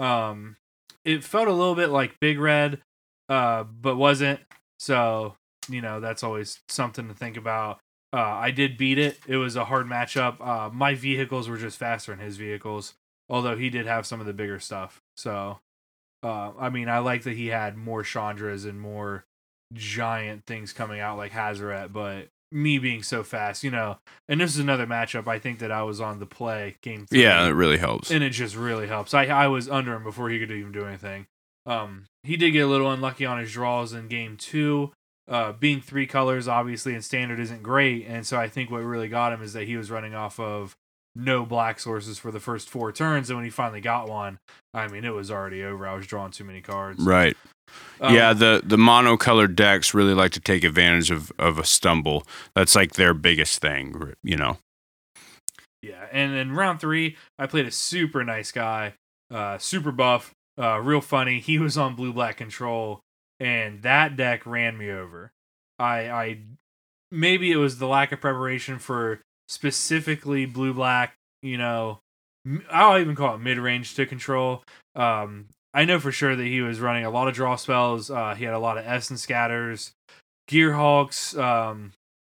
Um, it felt a little bit like Big Red, uh, but wasn't. So you know that's always something to think about. Uh, I did beat it. It was a hard matchup. Uh, my vehicles were just faster than his vehicles, although he did have some of the bigger stuff. So, uh, I mean, I like that he had more Chandras and more giant things coming out like Hazaret, but me being so fast, you know, and this is another matchup I think that I was on the play game three. Yeah, it really helps. And it just really helps. I I was under him before he could even do anything. Um, he did get a little unlucky on his draws in game two. Uh, being three colors, obviously, in standard isn't great, and so I think what really got him is that he was running off of no black sources for the first four turns, and when he finally got one, I mean, it was already over. I was drawing too many cards. Right. Um, yeah, the the monocolored decks really like to take advantage of, of a stumble. That's like their biggest thing, you know. Yeah, and in round three, I played a super nice guy, uh, super buff, uh, real funny. He was on blue black control, and that deck ran me over. I, I maybe it was the lack of preparation for specifically blue black. You know, m- I'll even call it mid range to control. Um, I know for sure that he was running a lot of draw spells. Uh, he had a lot of Essence Scatters, Gearhulks, um,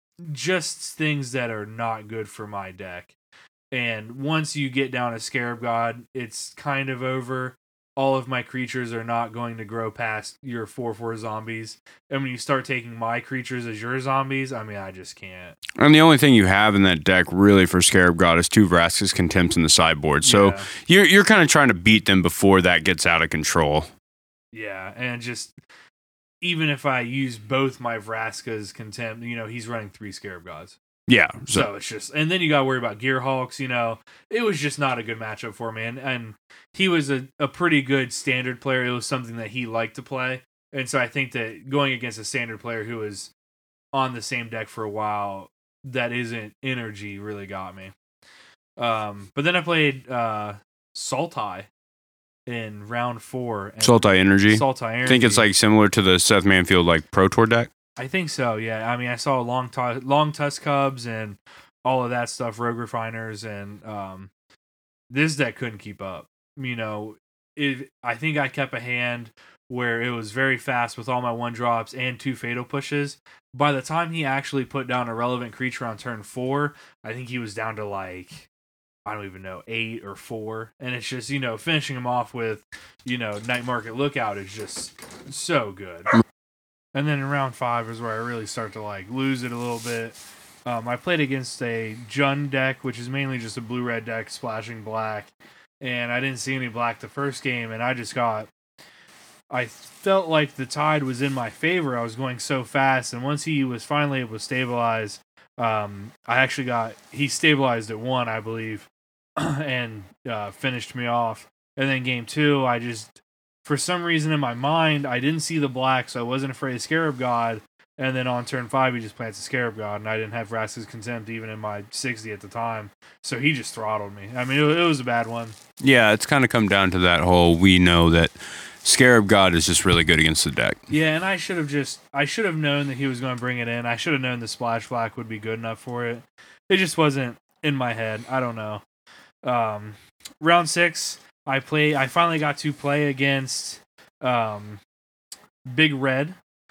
just things that are not good for my deck. And once you get down a Scarab God, it's kind of over. All of my creatures are not going to grow past your four four zombies. And when you start taking my creatures as your zombies, I mean, I just can't. And the only thing you have in that deck really for Scarab God is two Vraska's Contempts in the sideboard. So Yeah. you're you're kind of trying to beat them before that gets out of control. Yeah, and just even if I use both my Vraska's Contempt, you know, he's running three Scarab Gods. Yeah. So, So, it's just, and then you got to worry about Gearhulks, you know. It was just not a good matchup for me. And, and he was a, a pretty good standard player. It was something that he liked to play. And so I think that going against a standard player who was on the same deck for a while, that isn't energy really got me. Um, but then I played uh, Sultai in round four. And Sultai Energy. Sultai Energy. I think it's like similar to the Seth Manfield like Pro Tour deck. I think so, yeah. I mean, I saw long tu- long tusk cubs and all of that stuff, rogue refiners, and um, this deck couldn't keep up. You know, it, I think I kept a hand where it was very fast with all my one drops and two fatal pushes. By the time he actually put down a relevant creature on turn four, I think he was down to like, I don't even know, eight or four. And it's just, you know, finishing him off with, you know, Night Market Lookout is just so good. And then in round five is where I really start to like lose it a little bit. Um, I played against a Jund deck, which is mainly just a blue-red deck splashing black. And I didn't see any black the first game, and I just got... I felt like the tide was in my favor. I was going so fast, and once he was finally able to stabilize, um, I actually got... He stabilized at one, I believe. and uh, finished me off. And then game two, I just, for some reason in my mind, I didn't see the black, so I wasn't afraid of Scarab God. And then on turn five, he just plants a Scarab God, and I didn't have Vraska's Contempt even in my sixty at the time. So he just throttled me. I mean, it, it was a bad one. Yeah, it's kind of come down to that whole, we know that Scarab God is just really good against the deck. Yeah, and I should have just, I should have known that he was going to bring it in. I should have known the Splash Black would be good enough for it. It just wasn't in my head. I don't know. Um, round six, I play. I finally got to play against um, Big Red.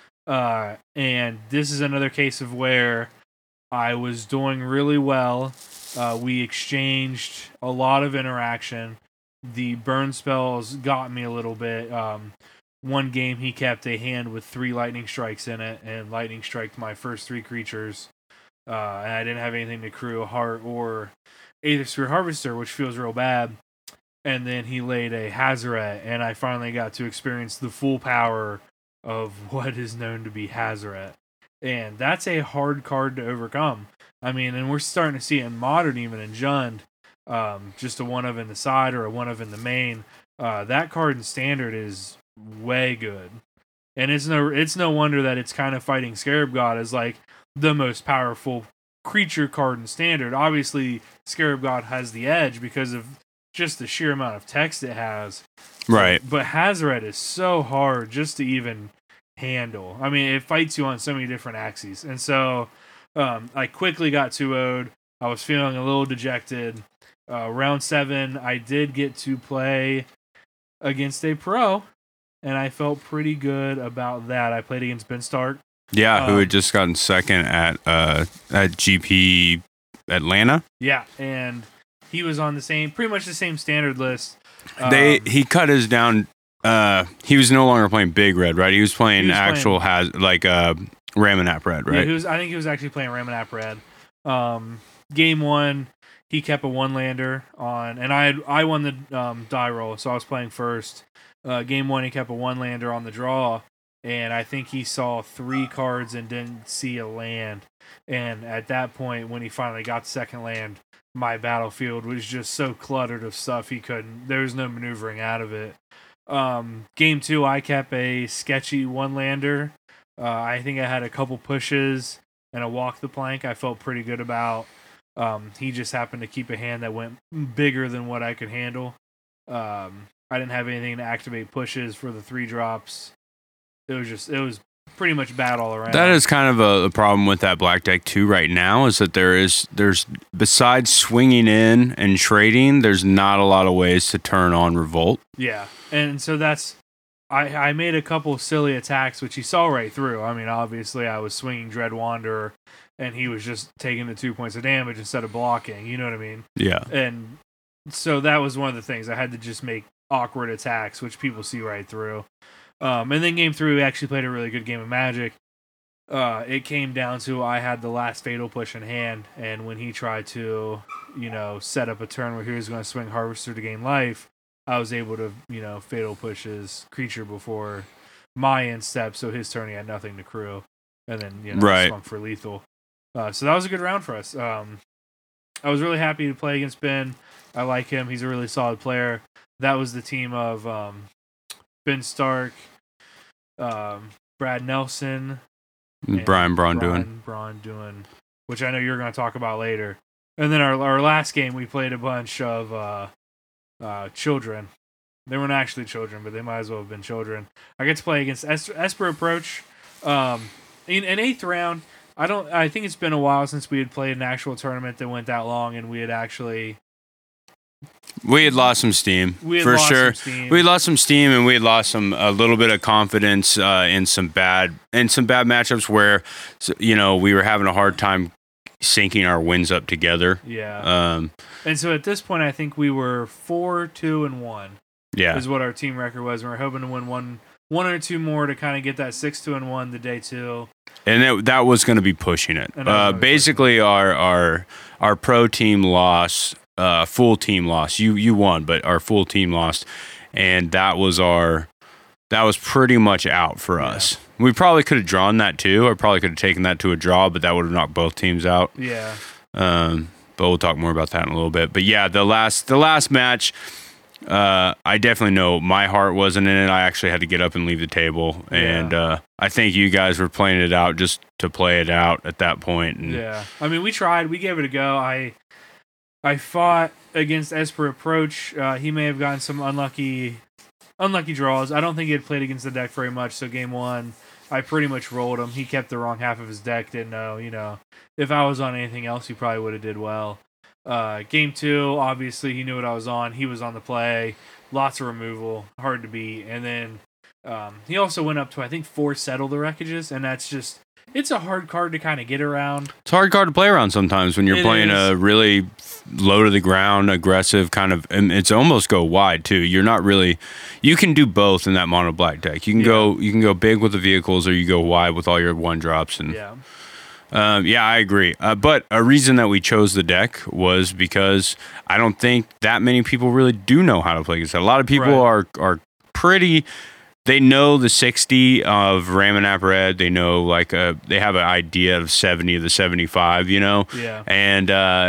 Uh, and this is another case of where I was doing really well. Uh, we exchanged a lot of interaction. The burn spells got me a little bit. Um, one game he kept a hand with three lightning strikes in it, and lightning striked my first three creatures. Uh, and I didn't have anything to crew a heart or Aether Sphere Harvester, which feels real bad. And then he laid a Hazoret, and I finally got to experience the full power of what is known to be Hazoret. And that's a hard card to overcome. I mean, and we're starting to see it in Modern, even in Jund, um, just a one of in the side or a one of in the main. Uh, that card in Standard is way good. And it's no it's no wonder that it's kind of fighting Scarab God as like the most powerful creature card in Standard. Obviously, Scarab God has the edge because of just the sheer amount of text it has. Right. But, but Hazoret is so hard just to even handle. I mean, it fights you on so many different axes. And so um, I quickly got two oh'd. I was feeling a little dejected. Uh, round seven, I did get to play against a pro, and I felt pretty good about that. I played against Ben Stark. Yeah, um, who had just gotten second at uh, at G P Atlanta. Yeah, and he was on the same, pretty much the same standard list. They Um, he cut his down. Uh, he was no longer playing Big Red, right? He was playing He was actual has like uh, Ramonap Red, Yeah, right? he was. I think he was actually playing Ramonap Red. Um, game one, he kept a one lander on, and I had, I won the um, die roll, so I was playing first. Uh, game one, he kept a one lander on the draw, and I think he saw three cards and didn't see a land. And at that point, when he finally got the second land, my battlefield was just so cluttered of stuff he couldn't. There was no maneuvering out of it. Um, game two, I kept a sketchy one lander. Uh, I think I had a couple pushes and a walk the plank I felt pretty good about. Um, he just happened to keep a hand that went bigger than what I could handle. Um, I didn't have anything to activate pushes for the three drops. It was just, it was pretty much bad all around. That is kind of a, a problem with that black deck too right now, is that there is there's besides swinging in and trading, there's not a lot of ways to turn on Revolt. Yeah, and so that's I I made a couple silly attacks which he saw right through. I mean, obviously I was swinging Dread Wanderer, and he was just taking the two points of damage instead of blocking. You know what I mean? Yeah. And so that was one of the things. I had to just make awkward attacks, which people see right through. Um, and then game three, we actually played a really good game of Magic. Uh, it came down to I had the last Fatal Push in hand, and when he tried to, you know, set up a turn where he was going to swing Harvester to gain life, I was able to, you know, Fatal Push his creature before my end step, so his turn he had nothing to crew, and then, you know, Right. swung for lethal. Uh, so that was a good round for us. Um, I was really happy to play against Ben. I like him. He's a really solid player. That was the team of um, Ben Stark, um, Brad Nelson, and Brian Braun doing. Braun doing, which I know you're going to talk about later. And then our our last game, we played a bunch of uh, uh, children. They weren't actually children, but they might as well have been children. I get to play against Es- Esper Approach. Um, in an eighth round, I don't. I think it's been a while since we had played an actual tournament that went that long, and we had actually We had lost some steam, we had for lost sure. some steam. We had lost some steam, and we had lost some a little bit of confidence uh, in some bad in some bad matchups where, you know, we were having a hard time syncing our wins up together. Yeah. Um, And so at this point, I think we were four, two, and one. yeah. Is what our team record was. And we're hoping to win one, one or two more to kind of get that six, two, and one the day two. And it, that was going to be pushing it. And that was Uh, gonna be basically, our our our pro team lost, uh, full team lost. You you won, but our full team lost, and that was our that was pretty much out for Yeah. us. We probably could have drawn that too. I probably could have taken that to a draw, but that would have knocked both teams out. Yeah. Um, but we'll talk more about that in a little bit. But yeah, the last the last match, uh, I definitely know my heart wasn't in it. I actually had to get up and leave the table, Yeah. and uh, I think you guys were playing it out just to play it out at that point. And Yeah, I mean, we tried. We gave it a go. I I fought against Esper Approach. Uh, he may have gotten some unlucky unlucky draws. I don't think he had played against the deck very much. So game one, I pretty much rolled him. He kept the wrong half of his deck. Didn't know, you know, if I was on anything else, he probably would have did well. Uh, game two, obviously, he knew what I was on. He was on the play. Lots of removal, hard to beat. And then um, he also went up to, I think, four Settle the Wreckages, and that's just, it's a hard card to kind of get around. It's a hard card to play around sometimes when you're It playing is. a really low to the ground, aggressive kind of, and it's almost go wide too. You're not really, you can do both in that mono black deck. You can Yeah. go, you can go big with the vehicles, or you go wide with all your one drops. And Yeah. Um, yeah, I agree. Uh, but a reason that we chose the deck was because I don't think that many people really do know how to play against that. A lot of people Right. are are pretty. They know the sixty of Ramanap Red. They know like a. They have an idea of seventy of the seventy-five. You know. Yeah. And uh,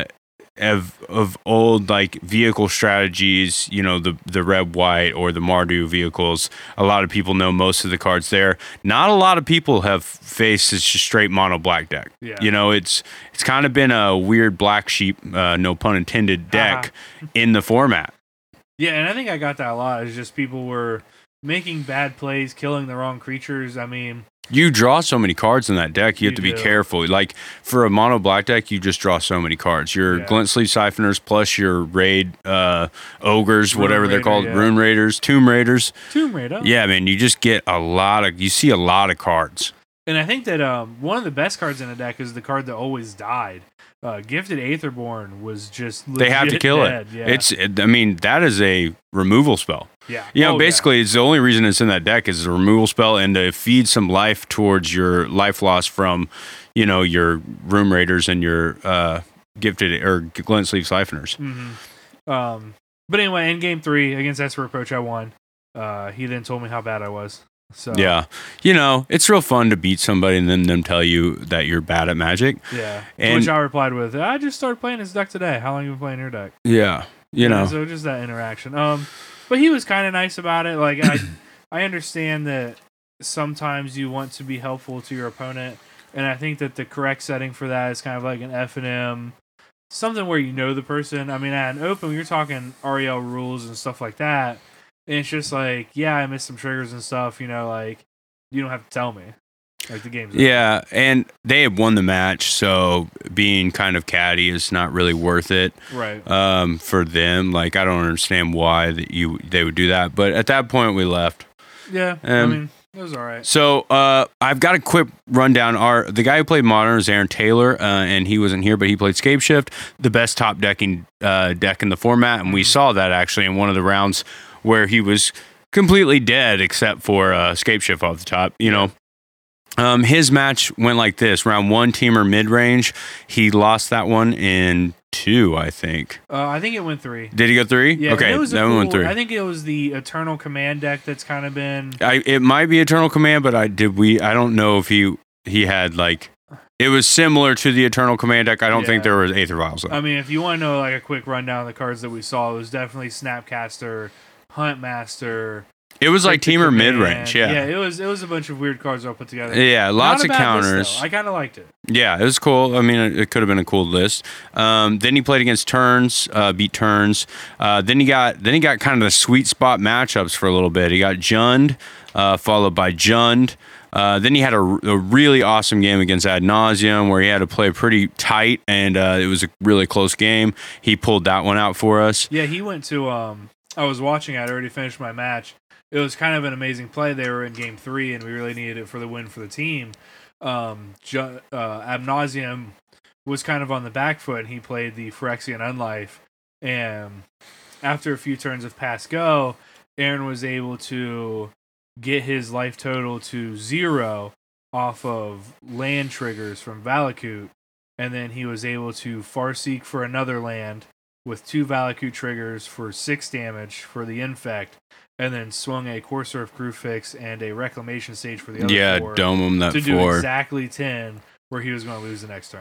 of of old like vehicle strategies, you know, the the red white or the Mardu vehicles. A lot of people know most of the cards there. Not a lot of people have faced this just straight mono black deck. Yeah. You know, it's it's kind of been a weird black sheep, uh, no pun intended, deck Uh-huh. in the format. Yeah, and I think I got that a lot. It's just people were making bad plays, killing the wrong creatures. I mean, You draw so many cards in that deck. You, You have to be do. careful. Like for a mono black deck, you just draw so many cards. Your Yeah. glint sleeve siphoners plus your raid uh, ogres, Rune whatever they're Raider, called, yeah. rune raiders, tomb raiders. Tomb Raider. Yeah, man, you just get a lot of. You see a lot of cards. And I think that um, one of the best cards in the deck is the card that always died. Uh, Gifted Aetherborn was just They have to legit kill dead. it. Yeah. It's. It, I mean, that is a removal spell. yeah. You know, Oh, basically, it's the only reason it's in that deck is a removal spell and to feed some life towards your life loss from, you know, your room raiders and your uh, gifted or glint sleeve siphoners. Yeah. hmm Um, but anyway, in game three against Esper Approach, I won. Uh, he then told me how bad I was. So Yeah, you know, it's real fun to beat somebody and then them tell you that you're bad at Magic. yeah. To And- which I replied with, "I just started playing this deck today. How long have you been playing your deck?" Yeah, you Yeah, know, so just that interaction. Um, but he was kind of nice about it. Like I, I understand that sometimes you want to be helpful to your opponent, and I think that the correct setting for that is kind of like an F and M, something where you know the person. I mean, at an open, you're talking R E L rules and stuff like that, and it's just like, yeah, I missed some triggers and stuff. You know, like you don't have to tell me. Like the game's over. yeah, and they have won the match, so being kind of catty is not really worth it. right. Um, for them, like I don't understand why that you they would do that, but at that point we left. Yeah, I um, mean, it was all right. So uh, I've got a quick rundown. Our the guy who played Modern is Aaron Taylor, uh, and he wasn't here, but he played Scapeshift, the best top decking uh, deck in the format, and we Mhm. saw that actually in one of the rounds where he was completely dead except for uh, Scapeshift off the top. You know, um, his match went like this: round one, teamer mid range. He lost that one in two, I think. Uh, I think it went three. Did he go three? Yeah, okay, it was a that one went cool- three. I think it was the Eternal Command deck that's kind of been. I it might be Eternal Command, but I did we I don't know if he he had like it was similar to the Eternal Command deck. I don't think Yeah. there was Aether Vials though. I mean, if you want to know like a quick rundown of the cards that we saw, it was definitely Snapcaster, Huntmaster. it was like Cryptic Teamer Command. mid range, yeah. yeah, yeah. it was it was a bunch of weird cards all put together. lots Not of a bad list, counters. though. I kind of liked it. Yeah, it was cool. I mean, it, it could have been a cool list. Um, then he played against Turns, uh, beat Turns. Uh, then he got then he got kind of the sweet spot matchups for a little bit. He got Jund, uh, followed by Jund. Uh, then he had a, a really awesome game against Ad Nauseum where he had to play pretty tight, and uh, it was a really close game. He pulled that one out for us. Yeah, he went to. Um, I was watching. I'd already finished my match. It was kind of an amazing play. They were in game three, and we really needed it for the win for the team. Um, Ju- uh, Ad Nauseum was kind of on the back foot, and he played the Phyrexian Unlife. And after a few turns of pass go, Aaron was able to get his life total to zero off of land triggers from Valakut, and then he was able to Farseek for another land with two Valakut triggers for six damage for the Infect, and then swung a Courser of Crewfix and a Reclamation Stage for the other Yeah, four dome him that to do four. exactly ten, where he was going to lose the next turn.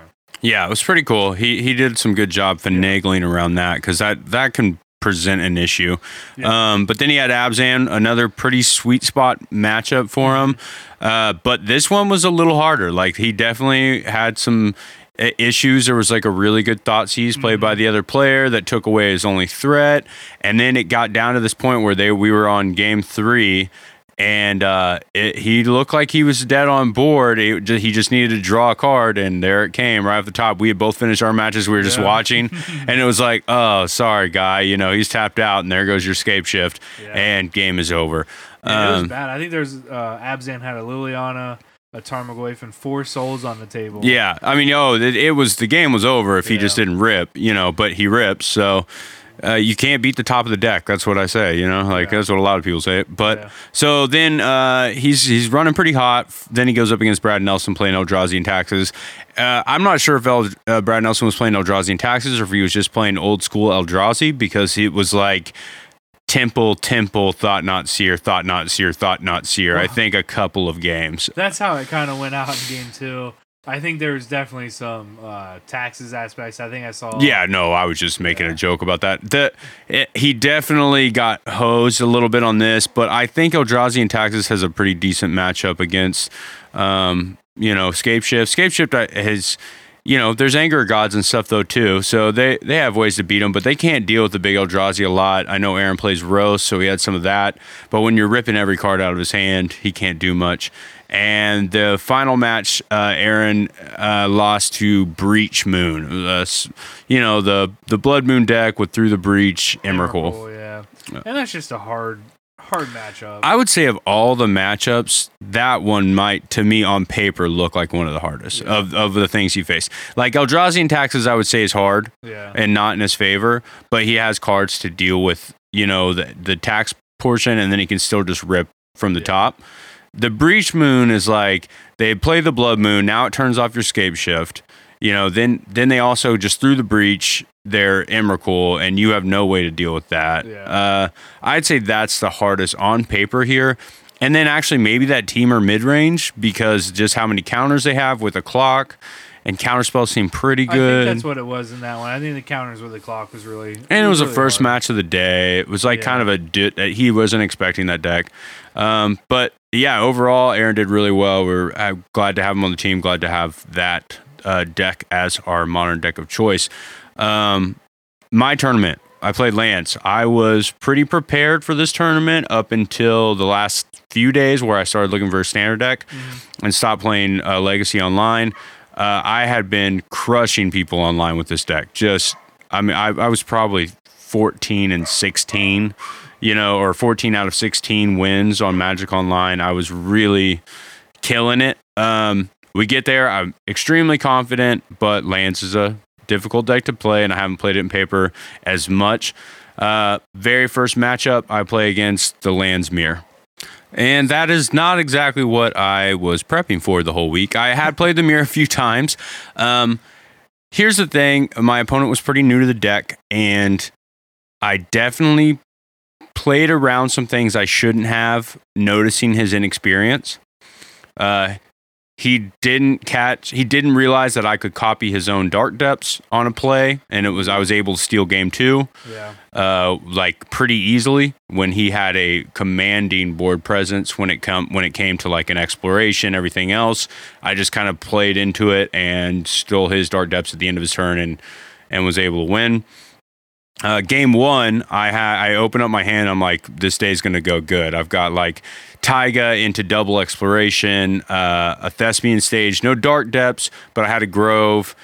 Yeah, it was pretty cool. He he did some good job finagling yeah. around that because that, that can present an issue. Yeah. Um, but then he had Abzan, another pretty sweet spot matchup for him. Uh, but this one was a little harder. Like he definitely had some issues. There was like a really good thought seize played mm-hmm. by the other player that took away his only threat. And then it got down to this point where they we were on game three. And uh, it, he looked like he was dead on board. It just, he just needed to draw a card, and there it came right off the top. We had both finished our matches. We were just yeah. watching, and it was like, oh, sorry, guy. You know, he's tapped out, and there goes your scape shift, yeah. and game is over. Yeah, um, it was bad. I think there's uh, Abzan had a Liliana, a Tarmogoyf, and four souls on the table. Yeah, I mean, oh, it, it was the game was over if yeah. he just didn't rip, you know, but he rips, so... Uh, you can't beat the top of the deck. That's what I say, you know, like yeah. that's what a lot of people say. But yeah. so then uh, he's he's running pretty hot. Then he goes up against Brad Nelson playing Eldrazi and Taxes. Uh, I'm not sure if El, uh, Brad Nelson was playing Eldrazi and Taxes or if he was just playing old school Eldrazi because it was like Temple, Temple, Thought Not Seer, Thought Not Seer, Thought Not Seer. Wow. I think a couple of games. That's how it kind of went out in game two. I think there's definitely some uh, taxes aspects. I think I saw. Yeah, no, I was just making yeah. a joke about that. The it, he definitely got hosed a little bit on this, but I think Eldrazi and Taxes has a pretty decent matchup against, um, you know, Scapeshift. Scapeshift has, you know, there's Anger Gods and stuff though too, so they they have ways to beat them, but they can't deal with the big Eldrazi a lot. I know Aaron plays Roast, so he had some of that, but when you're ripping every card out of his hand, he can't do much. And the final match, uh, Aaron uh, lost to Breach Moon. Uh, you know, the the Blood Moon deck with Through the Breach, Emrakul. Emrakul, yeah. And that's just a hard, hard matchup. I would say of all the matchups, that one might, to me, on paper, look like one of the hardest yeah. of, of the things he faced. Like Eldrazi and Taxes, I would say is hard yeah. and not in his favor, but he has cards to deal with, you know, the, the tax portion, and then he can still just rip from the yeah. top. The Breach Moon is like they play the Blood Moon. Now it turns off your Scape Shift. You know, then then they also just threw the Breach their Emrakul, and you have no way to deal with that. Yeah. Uh, I'd say that's the hardest on paper here. And then actually maybe that Teamer mid range because just how many counters they have with a clock. And counterspells seem pretty good. I think that's what it was in that one. I think the counters with the clock was really. And it was really the first hard. match of the day. It was like yeah. kind of a di- he wasn't expecting that deck, um, but yeah, overall, Aaron did really well. We're uh, glad to have him on the team. Glad to have that uh, deck as our modern deck of choice. Um, my tournament, I played Lance. I was pretty prepared for this tournament up until the last few days, where I started looking for a standard deck mm-hmm. and stopped playing uh, Legacy Online. Uh, I had been crushing people online with this deck. Just, I mean, I, I was probably fourteen and sixteen, you know, or fourteen out of sixteen wins on Magic Online. I was really killing it. Um, we get there. I'm extremely confident, but Lance is a difficult deck to play, and I haven't played it in paper as much. Uh, very first matchup, I play against the Landsmere. And that is not exactly what I was prepping for the whole week. I had played the mirror a few times. Um, here's the thing. My opponent was pretty new to the deck, and I definitely played around some things I shouldn't have, noticing his inexperience. Uh, he didn't catch, he didn't realize that I could copy his own Dark Depths on a play, and it was I was able to steal game two, yeah, uh, like pretty easily when he had a commanding board presence when it come when it came to like an exploration, everything else. I just kind of played into it and stole his Dark Depths at the end of his turn and and was able to win. Uh, game one, I had I open up my hand. I'm like, this day's gonna go good. I've got like Taiga into double exploration, uh, a Thespian stage, no Dark Depths, but I had a Grove,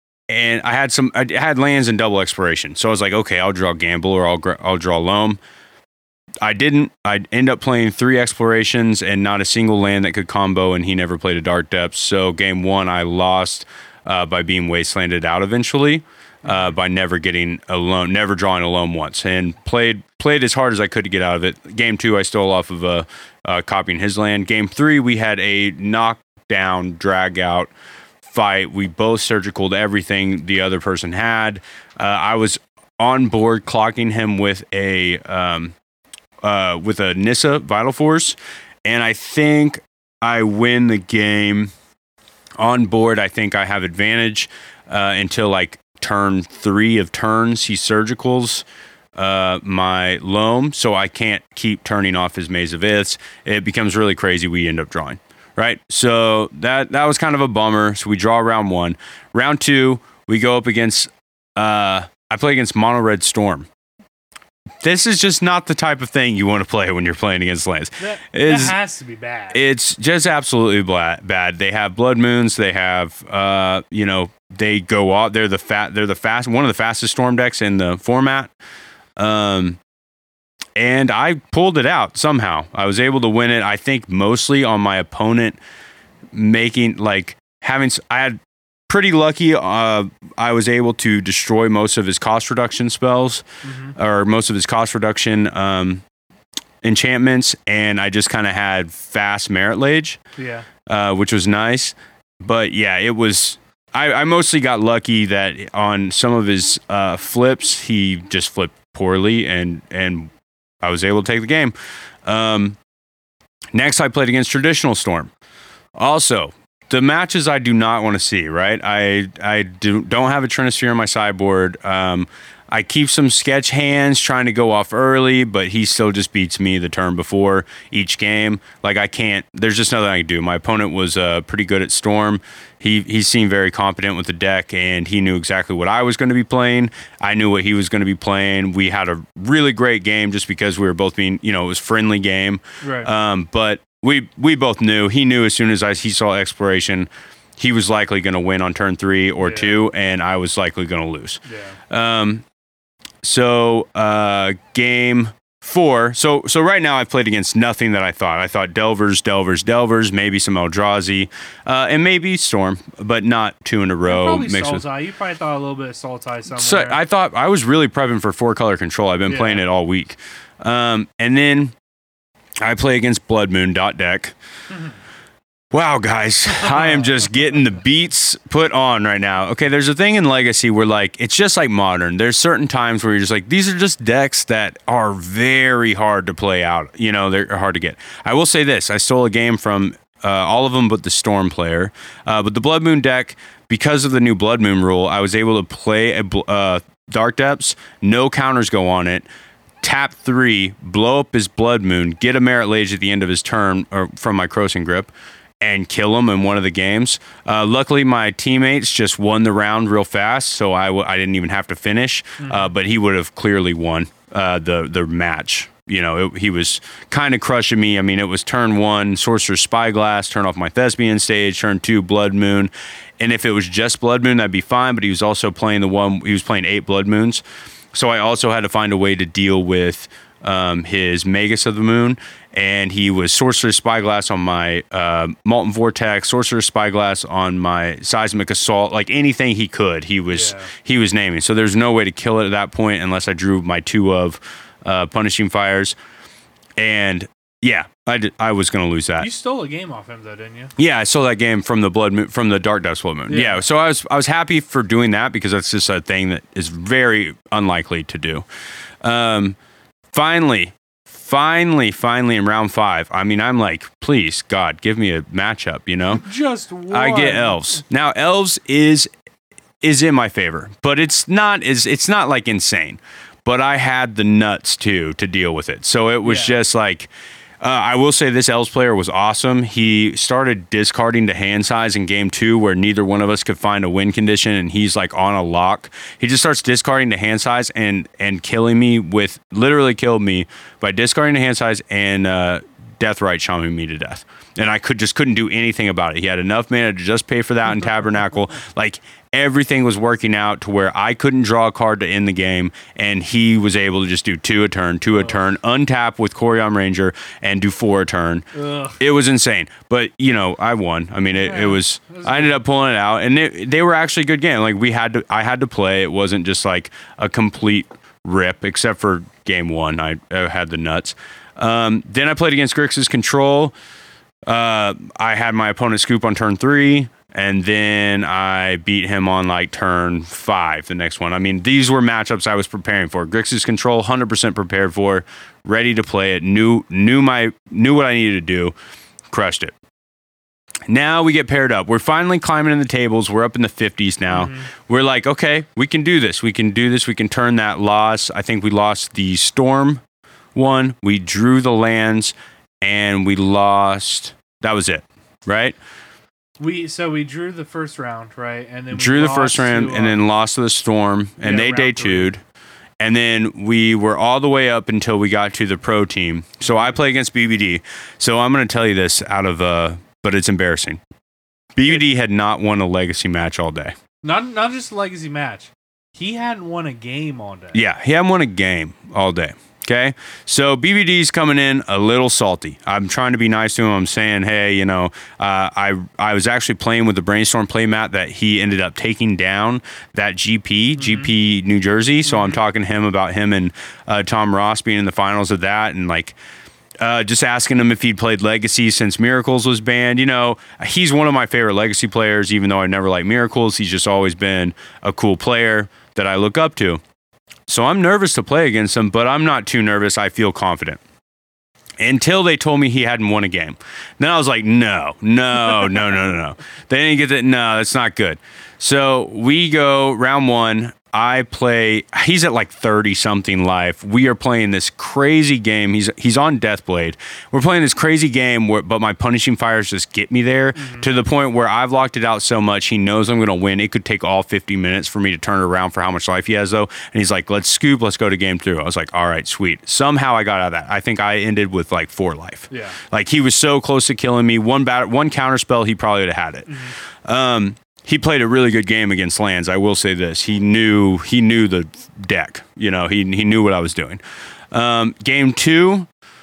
and I had some. I had lands in double exploration. So I was like, okay, I'll draw Gamble or I'll I'll draw Loam. I didn't. I'd end up playing three explorations and not a single land that could combo, and he never played a Dark Depths. So game one, I lost uh, by being wastelanded out eventually. Uh, by never getting a loan, never drawing a loan once, and played played as hard as I could to get out of it. Game two, I stole off of a uh, copying his land. Game three, we had a knockdown, drag out fight. We both surgicaled everything the other person had. Uh, I was on board clocking him with a um, uh, with a Nissa Vital Force, and I think I win the game On board, I think I have advantage uh, until like turn three of turns. He surgicals uh, my loam, so I can't keep turning off his Maze of Iths. It becomes really crazy. We end up drawing, right? So that that was kind of a bummer. So we draw round one. Round two, we go up against, uh, I play against Mono Red Storm. This is just not the type of thing you want to play when you're playing against lands. That, It's- that has to be bad. It's just absolutely bla- bad. They have blood moons. They have, uh, you know, they go off. They're the fat. They're the fast. One of the fastest storm decks in the format. Um, and I pulled it out somehow. I was able to win it. I think mostly on my opponent making like having. s- I had pretty lucky. Uh, I was able to destroy most of his cost reduction spells, Mhm. or most of his cost reduction um, enchantments, and I just kind of had fast Merit Lage, Yeah. uh, which was nice. But yeah, it was. I, I mostly got lucky that on some of his uh, flips, he just flipped poorly, and and I was able to take the game. Um, next, I played against Traditional Storm. Also, the matches I do not want to see. Right, I I do, don't have a Trinisphere on my sideboard. Um, I keep some sketch hands trying to go off early, but he still just beats me the turn before each game. Like I can't. There's just nothing I can do. My opponent was uh, pretty good at Storm. He he seemed very competent with the deck, and he knew exactly what I was going to be playing. I knew what he was going to be playing. We had a really great game just because we were both being, you know, it was a friendly game. Right. Um, but we we both knew. He knew as soon as I, he saw Exploration, he was likely going to win on turn three or Yeah. two, and I was likely going to lose. yeah. Um, so uh, game four. So so right now I've played against nothing that I thought. I thought Delvers, Delvers, Delvers, maybe some Eldrazi, uh, and maybe Storm, but not two in a row. Probably mixed with- Sultai. You probably thought a little bit of Sultai somewhere. So I thought I was really prepping for four color control. I've been Yeah. playing it all week, um, and then I play against Blood Moon dot deck. Wow, guys, I am just getting the beats put on right now. Okay, there's a thing in Legacy where, like, it's just like Modern. There's certain times where you're just like, these are just decks that are very hard to play out. You know, they're hard to get. I will say this. I stole a game from uh, all of them but the Storm player. Uh, but the Blood Moon deck, because of the new Blood Moon rule, I was able to play a bl- uh, Dark Depths, no counters go on it, tap three, blow up his Blood Moon, get a Merit Lage at the end of his turn or from my Crossing Grip, and kill him in one of the games. Uh, luckily, my teammates just won the round real fast, so I, w- I didn't even have to finish. Uh, but he would have clearly won uh, the the match. You know, it, he was kind of crushing me. I mean, it was turn one, Sorcerer's Spyglass, turn off my Thespian stage, turn two, Blood Moon. And if it was just Blood Moon, that'd be fine. But he was also playing the one, he was playing eight Blood Moons. So I also had to find a way to deal with um, his Magus of the Moon. And he was Sorcerer's Spyglass on my uh, Molten Vortex, Sorcerer's Spyglass on my Seismic Assault, like anything he could, he was Yeah. he was naming. So there's no way to kill it at that point unless I drew my two of uh, Punishing Fires. And yeah, I, did, I was going to lose that. You stole a game off him though, didn't you? Yeah, I stole that game from the Blood Moon, from the Dark Depths Blood Moon. Yeah. Yeah. so I was I was happy for doing that because that's just a thing that is very unlikely to do. Um, finally, finally, finally in round five. I mean, I'm like, please, God, give me a matchup. You know, Just one. I get elves. Now, elves is is in my favor, but it's not is it's not like insane. But I had the nuts too to deal with it, so it was Yeah. just like. Uh, I will say this elves player was awesome. He started discarding to hand size in game two where neither one of us could find a win condition and he's like on a lock. He just starts discarding to hand size and and killing me with literally killed me by discarding to hand size and uh, Deathrite shamming me to death. And I could just couldn't do anything about it. He had enough mana to just pay for that in Tabernacle. Like everything was working out to where I couldn't draw a card to end the game, and he was able to just do two a turn, two a turn, untap with Corion Ranger, and do four a turn. Ugh. It was insane, but you know I won. I mean, it, Yeah, it was. it was I ended up pulling it out, and it, they were actually a good game. Like we had to, I had to play. It wasn't just like a complete rip, except for game one. I, I had the nuts. Um, then I played against Grixis Control. Uh, I had my opponent scoop on turn three, and then I beat him on like turn five, the next one. I mean, these were matchups I was preparing for. Grixis Control, one hundred percent prepared for, ready to play it, knew knew my knew what I needed to do, crushed it. Now we get paired up. We're finally climbing in the tables. We're up in the fifties now. Mm-hmm. We're like, okay, we can do this. We can do this. We can turn that loss. I think we lost the Storm one. We drew the lands, and we lost. That was it, right? We so we drew the first round, right? And then we drew the first round, to, and then lost to the Storm, and yeah, they day two'd. And then we were all the way up until we got to the pro team. So I play against B B D. So I'm going to tell you this out of, uh, but it's embarrassing. B B D had not won a legacy match all day. Not not just a legacy match. He hadn't won a game all day. Yeah, he hadn't won a game all day. Okay, so B B D's coming in a little salty. I'm trying to be nice to him. I'm saying, hey, you know, uh, I I was actually playing with the Brainstorm playmat that he ended up taking down that G P, mm-hmm. G P New Jersey. So mm-hmm. I'm talking to him about him and uh, Tom Ross being in the finals of that, and like uh, just asking him if he'd played Legacy since Miracles was banned. You know, he's one of my favorite Legacy players, even though I never liked Miracles. He's just always been a cool player that I look up to. So I'm nervous to play against him, but I'm not too nervous. I feel confident. Until they told me he hadn't won a game. Then I was like, no, no, no, no, no, no. They didn't get that. No, that's not good. So we go round one. I play, he's at like thirty-something life. We are playing this crazy game. He's he's on Deathblade. We're playing this crazy game, where, but my punishing fires just get me there mm-hmm. to the point where I've locked it out so much, he knows I'm going to win. It could take all fifty minutes for me to turn it around for how much life he has, though. And he's like, let's scoop, let's go to game two. I was like, all right, sweet. Somehow I got out of that. I think I ended with like four life. Yeah. Like he was so close to killing me. One, bat- one counter spell, he probably would have had it. Mm-hmm. Um, He played a really good game against lands. I will say this: he knew he knew the deck. You know, he he knew what I was doing. Um, game two,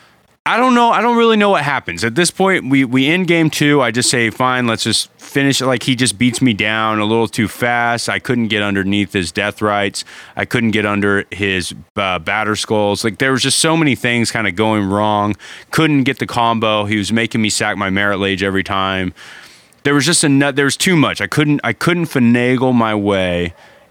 I don't know. I don't really know what happens at this point. We we end game two. I just say, fine, let's just finish it. Like he just beats me down a little too fast. I couldn't get underneath his death rights. I couldn't get under his uh, batter skulls. Like there was just so many things kind of going wrong. Couldn't get the combo. He was making me sack my Merit Lage every time. There was just a nut. There was too much. I couldn't. I couldn't finagle my way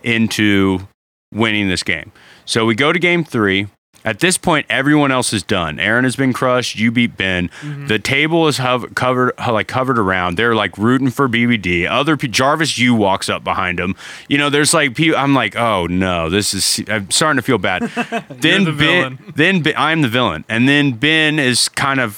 into winning this game. So we go to game three. At this point, everyone else is done. Aaron has been crushed. You beat Ben. Mm-hmm. The table is hov- covered, like covered around. They're like rooting for B B D. Other P- Jarvis U walks up behind him. You know, there's like people. I'm like, oh no, this is. I'm starting to feel bad. then You're the Ben. villain. Then Ben, I'm the villain, and then Ben is kind of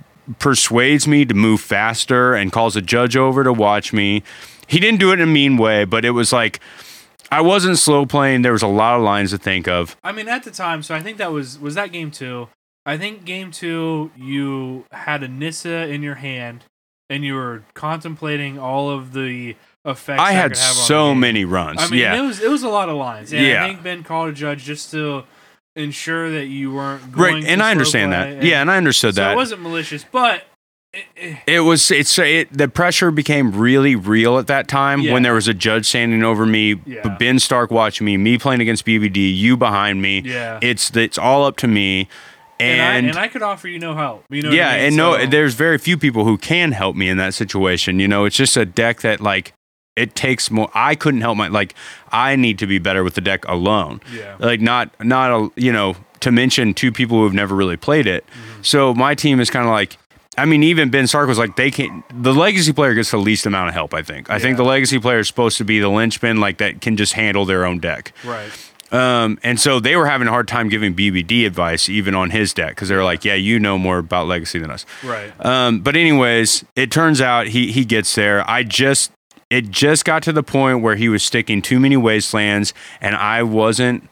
persuades me to move faster and calls a judge over to watch me. He didn't do it in a mean way, but it was like I wasn't slow playing. There was a lot of lines to think of. I mean, at the time, so I think that was was that game two. I think game two, you had a Nissa in your hand, and you were contemplating all of the effects. I that had could have so on the game. many runs. I mean, yeah. it was it was a lot of lines. And yeah, I think Ben called a judge just to ensure that you weren't going right, to and I slow understand play. that. And Yeah, and I understood so that. It wasn't malicious, but. It, it was it's it, the pressure became really real at that time yeah. when there was a judge standing over me, yeah. Ben Stark watching me, me playing against B B D, you behind me. Yeah. It's it's all up to me. And, and, I, and I could offer you no help. You know yeah, what I mean? and so, no, there's very few people who can help me in that situation. You know, it's just a deck that like it takes more. I couldn't help my like. I need to be better with the deck alone. Yeah. Like not not a you know to mention two people who have never really played it. Mm-hmm. So my team is kind of like. I mean, even Ben Stark was like, they can't. The legacy player gets the least amount of help. I think. I yeah. think the legacy player is supposed to be the linchpin, like that can just handle their own deck. Right. Um, and so they were having a hard time giving B B D advice, even on his deck, because they were like, "Yeah, you know more about legacy than us." Right. Um, but anyways, it turns out he he gets there. I just it just got to the point where he was sticking too many wastelands, and I wasn't.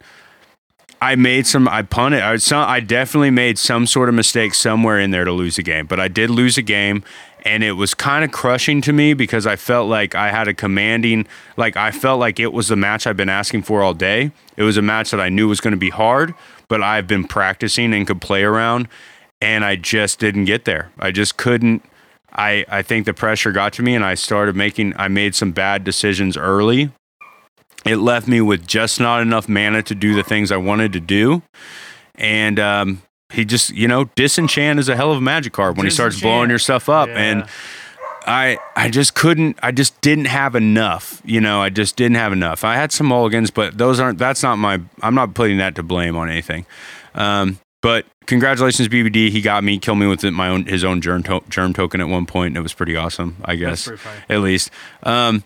I made some. I punted. I some. I definitely made some sort of mistake somewhere in there to lose a game. But I did lose a game, and it was kind of crushing to me because I felt like I had a commanding. Like I felt like it was the match I've been asking for all day. It was a match that I knew was going to be hard, but I've been practicing and could play around, and I just didn't get there. I just couldn't. I I think the pressure got to me, and I started making. I made some bad decisions early. It left me with just not enough mana to do the things I wanted to do. And um, he just, you know, Disenchant is a hell of a magic card when he starts blowing your stuff up. Yeah. And I I just couldn't, I just didn't have enough. You know, I just didn't have enough. I had some mulligans, but those aren't, that's not my, I'm not putting that to blame on anything. Um, But congratulations, B B D. He got me, killed me with it, my own his own germ, to- germ token at one point, and it was pretty awesome, I guess. That's pretty funny. At least. Um,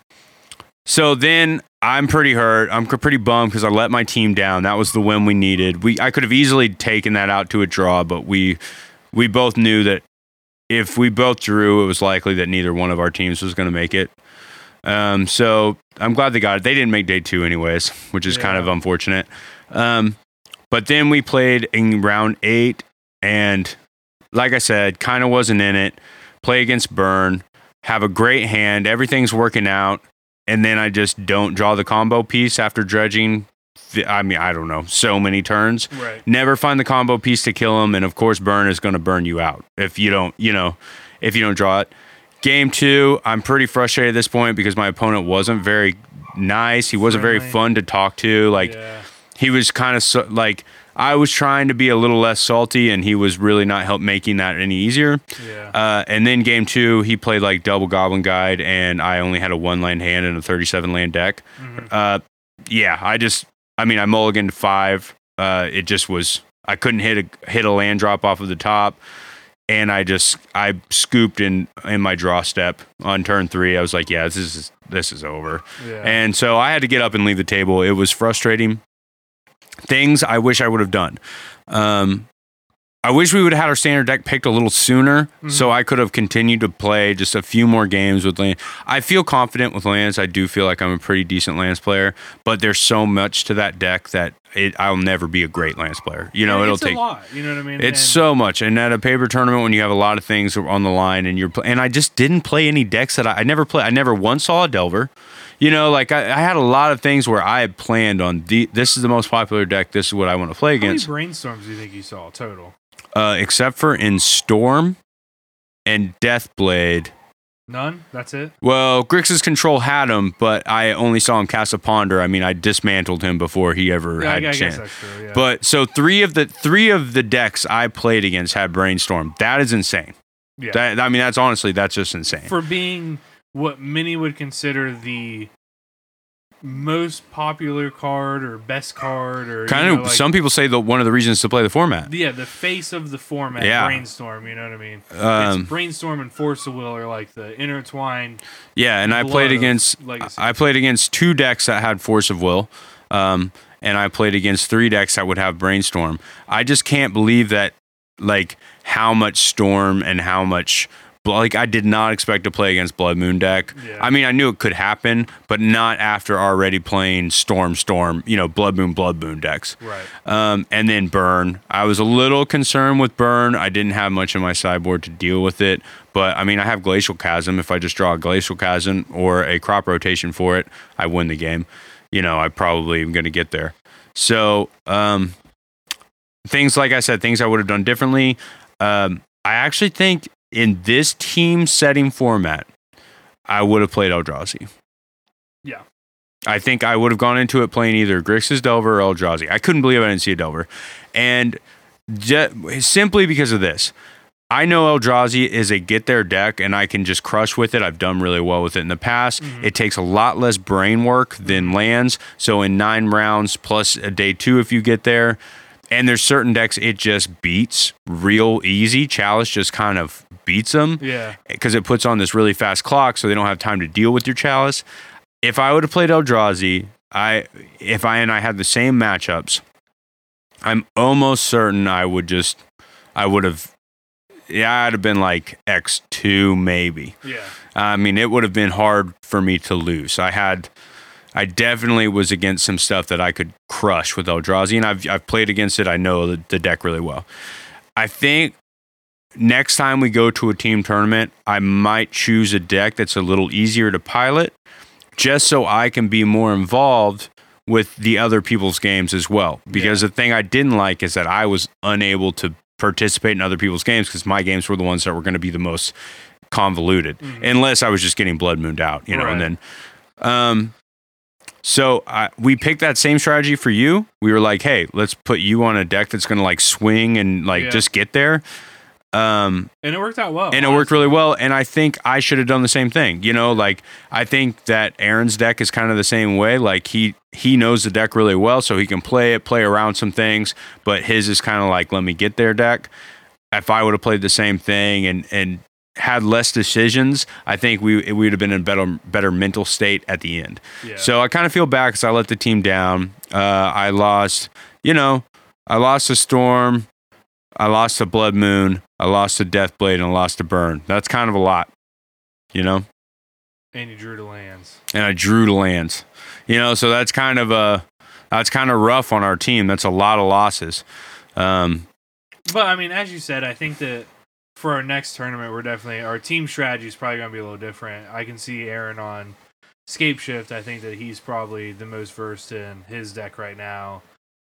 so then I'm pretty hurt. I'm pretty bummed because I let my team down. That was the win we needed. We I could have easily taken that out to a draw, but we we both knew that if we both drew, it was likely that neither one of our teams was going to make it. Um, so I'm glad they got it. They didn't make day two anyways, which is yeah. kind of unfortunate. Um, but then we played in round eight, and like I said, kind of wasn't in it. Play against Burn, have a great hand, everything's working out, and then I just don't draw the combo piece after dredging. I mean, I don't know, so many turns. Right. Never find the combo piece to kill him, and of course, Burn is going to burn you out if you don't, you know, if you don't draw it. Game two, I'm pretty frustrated at this point because my opponent wasn't very nice. He wasn't Friendly. very fun to talk to. Like, yeah. he was kind of so, like, I was trying to be a little less salty, and he was really not help making that any easier. Yeah. Uh, and then game two, he played like double Goblin Guide, and I only had a one land hand and a thirty-seven land deck. Mm-hmm. Uh, yeah, I just, I mean, I mulliganed five. Uh, it just was, I couldn't hit a hit a land drop off of the top. And I just I scooped in in my draw step on turn three. I was like, yeah, this is this is over. Yeah. And so I had to get up and leave the table. It was frustrating. Things I wish I would have done. Um, I wish we would have had our standard deck picked a little sooner, mm-hmm. so I could have continued to play just a few more games with Lance. I feel confident with Lance. I do feel like I'm a pretty decent Lance player, but there's so much to that deck that it, I'll never be a great Lance player. You know, yeah, it'll it's take a lot. You know what I mean? It's and so much, and at a paper tournament when you have a lot of things on the line, and you're and I just didn't play any decks that I, I never play. I never once saw a Delver. You know, like I, I had a lot of things where I had planned on the, this is the most popular deck. This is what I want to play against. How many brainstorms do you think you saw total? Uh, except for in Storm and Deathblade. None? That's it? Well, Grixis Control had him, but I only saw him cast a Ponder. I mean, I dismantled him before he ever yeah, had I, I chance. guess that's true, yeah. But so three of the three of the decks I played against had Brainstorm. That is insane. Yeah. That, I mean, that's honestly, that's just insane. For being what many would consider the most popular card or best card, or kind you of know, like, some people say that one of the reasons to play the format. Yeah, the face of the format, yeah. Brainstorm. You know what I mean? Um, it's Brainstorm and Force of Will are like the intertwined. Yeah, and I played against Legacy. I played against two decks that had Force of Will, um, and I played against three decks that would have Brainstorm. I just can't believe that, like, how much Storm and how much. Like, I did not expect to play against Blood Moon deck. Yeah. I mean, I knew it could happen, but not after already playing Storm, Storm, you know, Blood Moon, Blood Moon decks. Right. Um, and then Burn. I was a little concerned with Burn. I didn't have much in my sideboard to deal with it. But, I mean, I have Glacial Chasm. If I just draw a Glacial Chasm or a crop rotation for it, I win the game. You know, I probably am going to get there. So, um, things, like I said, things I would have done differently. Um, I actually think in this team setting format, I would have played Eldrazi. Yeah. I think I would have gone into it playing either Grixis Delver or Eldrazi. I couldn't believe I didn't see a Delver. And just, simply because of this, I know Eldrazi is a get there deck, and I can just crush with it. I've done really well with it in the past. Mm-hmm. It takes a lot less brain work than lands. So in nine rounds plus a day two if you get there, and there's certain decks it just beats real easy. Chalice just kind of beats them. Yeah. Because it puts on this really fast clock so they don't have time to deal with your Chalice. If I would have played Eldrazi, I if I and I had the same matchups, I'm almost certain I would just I would have yeah, I'd have been like X two maybe. Yeah. I mean, it would have been hard for me to lose. I had I definitely was against some stuff that I could crush with Eldrazi, and I've I've played against it. I know the, the deck really well. I think next time we go to a team tournament, I might choose a deck that's a little easier to pilot, just so I can be more involved with the other people's games as well. Because yeah. the thing I didn't like is that I was unable to participate in other people's games because my games were the ones that were going to be the most convoluted, mm-hmm. unless I was just getting Blood Mooned out, you know, right. and then. Um, So uh, we picked that same strategy for you. We were like, hey, let's put you on a deck that's going to like swing and like yeah. just get there. Um, and it worked out well. And honestly. it worked really well. And I think I should have done the same thing. You know, like I think that Aaron's deck is kind of the same way. Like he he knows the deck really well, so he can play it, play around some things. But his is kind of like, let me get there deck. If I would have played the same thing and and had less decisions, I think we we would have been in a better better mental state at the end. Yeah. So I kind of feel bad because I let the team down. Uh, I lost, you know, I lost a Storm. I lost a Blood Moon, I lost a Deathblade, and I lost a Burn. That's kind of a lot, you know? And you drew to lands. And I drew to lands. You know, so that's kind of a, that's kind of rough on our team. That's a lot of losses. Um, but, I mean, as you said, I think that for our next tournament, we're definitely, our team strategy is probably going to be a little different. I can see Aaron on Scape Shift. I think that he's probably the most versed in his deck right now.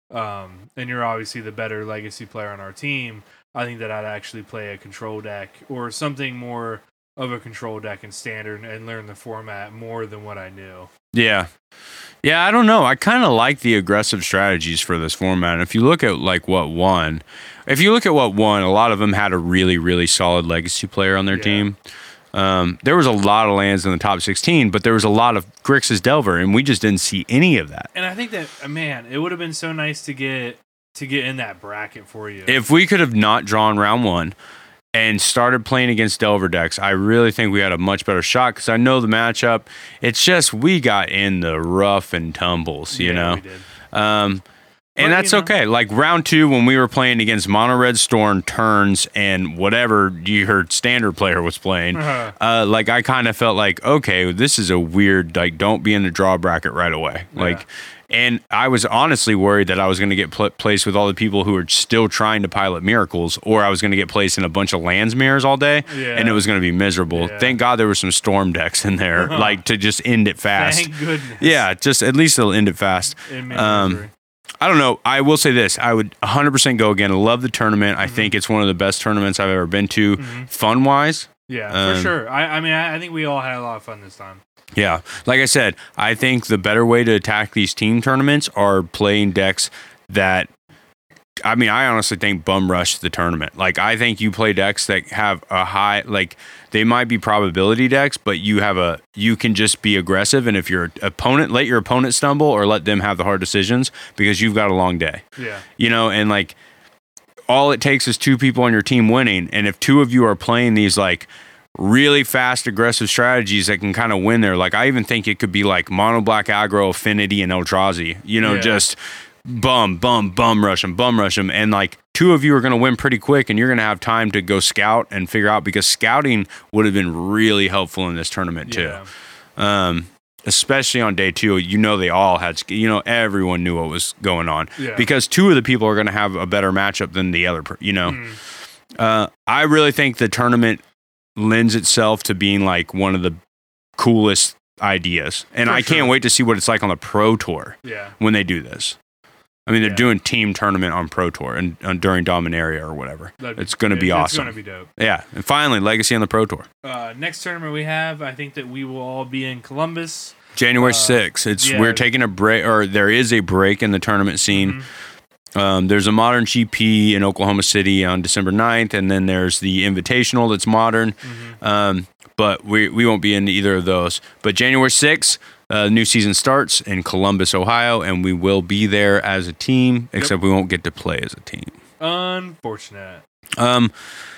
Um, and you're obviously the better legacy player on our team. I think that I'd actually play a control deck or something more of a control deck in standard and learn the format more than what I knew. Yeah. Yeah, I don't know. I kind of like the aggressive strategies for this format. And if you look at like what won, if you look at what won, a lot of them had a really, really solid legacy player on their Yeah. team. Um, there was a lot of lands in the top sixteen, but there was a lot of Grixis Delver, and we just didn't see any of that. And I think that, man, it would have been so nice to get to get in that bracket for you. If we could have not drawn round one and started playing against Delver decks, I really think we had a much better shot because I know the matchup. It's just we got in the rough and tumbles, you yeah, know? we did. Um, and But, that's you know- okay. Like round two, when we were playing against Mono Red Storm, Turns, and whatever you heard standard player was playing, Uh-huh. uh, like I kind of felt like, okay, this is a weird, like, don't be in the draw bracket right away. Yeah. Like, and I was honestly worried that I was going to get pl- placed with all the people who were still trying to pilot miracles, or I was going to get placed in a bunch of lands mirrors all day, Yeah. and it was going to be miserable. Yeah. Thank God there were some storm decks in there, like to just end it fast. Thank goodness. Yeah, just at least it'll end it fast. It made Um, misery. I don't know. I will say this. I would one hundred percent go again. I love the tournament. I think it's one of the best tournaments I've ever been to, Mhm. fun-wise. Yeah, um, for sure. I, I mean, I, I think we all had a lot of fun this time. Yeah. Like I said, I think the better way to attack these team tournaments are playing decks that, I mean, I honestly think bum rush the tournament. Like, I think you play decks that have a high, like, they might be probability decks, but you have a, you can just be aggressive. And if your opponent, let your opponent stumble or let them have the hard decisions because you've got a long day. Yeah. You know, and like, all it takes is two people on your team winning. And if two of you are playing these, like, really fast, aggressive strategies that can kind of win there. Like, I even think it could be like mono black aggro, affinity, and Eldrazi. You know, Yeah. just bum, bum, bum rush them, bum rush them. And like, two of you are going to win pretty quick, and you're going to have time to go scout and figure out, because scouting would have been really helpful in this tournament too. Yeah. Um, especially on day two, you know, they all had, sc- you know, everyone knew what was going on Yeah. because two of the people are going to have a better matchup than the other, per- you know. Mm. Uh, I really think the tournament lends itself to being like one of the coolest ideas. And For I can't sure. wait to see what it's like on the Pro Tour Yeah. when they do this. I mean, they're Yeah. doing team tournament on Pro Tour and, and during Dominaria or whatever. That'd It's going to be it- awesome. It's going to be dope. Yeah. And finally, Legacy on the Pro Tour. Uh, next tournament we have, I think that we will all be in Columbus. January Uh, sixth. It's yeah. we're taking a break, or there is a break in the tournament scene. Mhm. Um, there's a modern G P in Oklahoma City on December ninth, and then there's the Invitational that's modern. Mhm. Um, but we we won't be in either of those. But January sixth, uh, new season starts in Columbus, Ohio, and we will be there as a team, except we won't get to play as a team. Unfortunate. Um,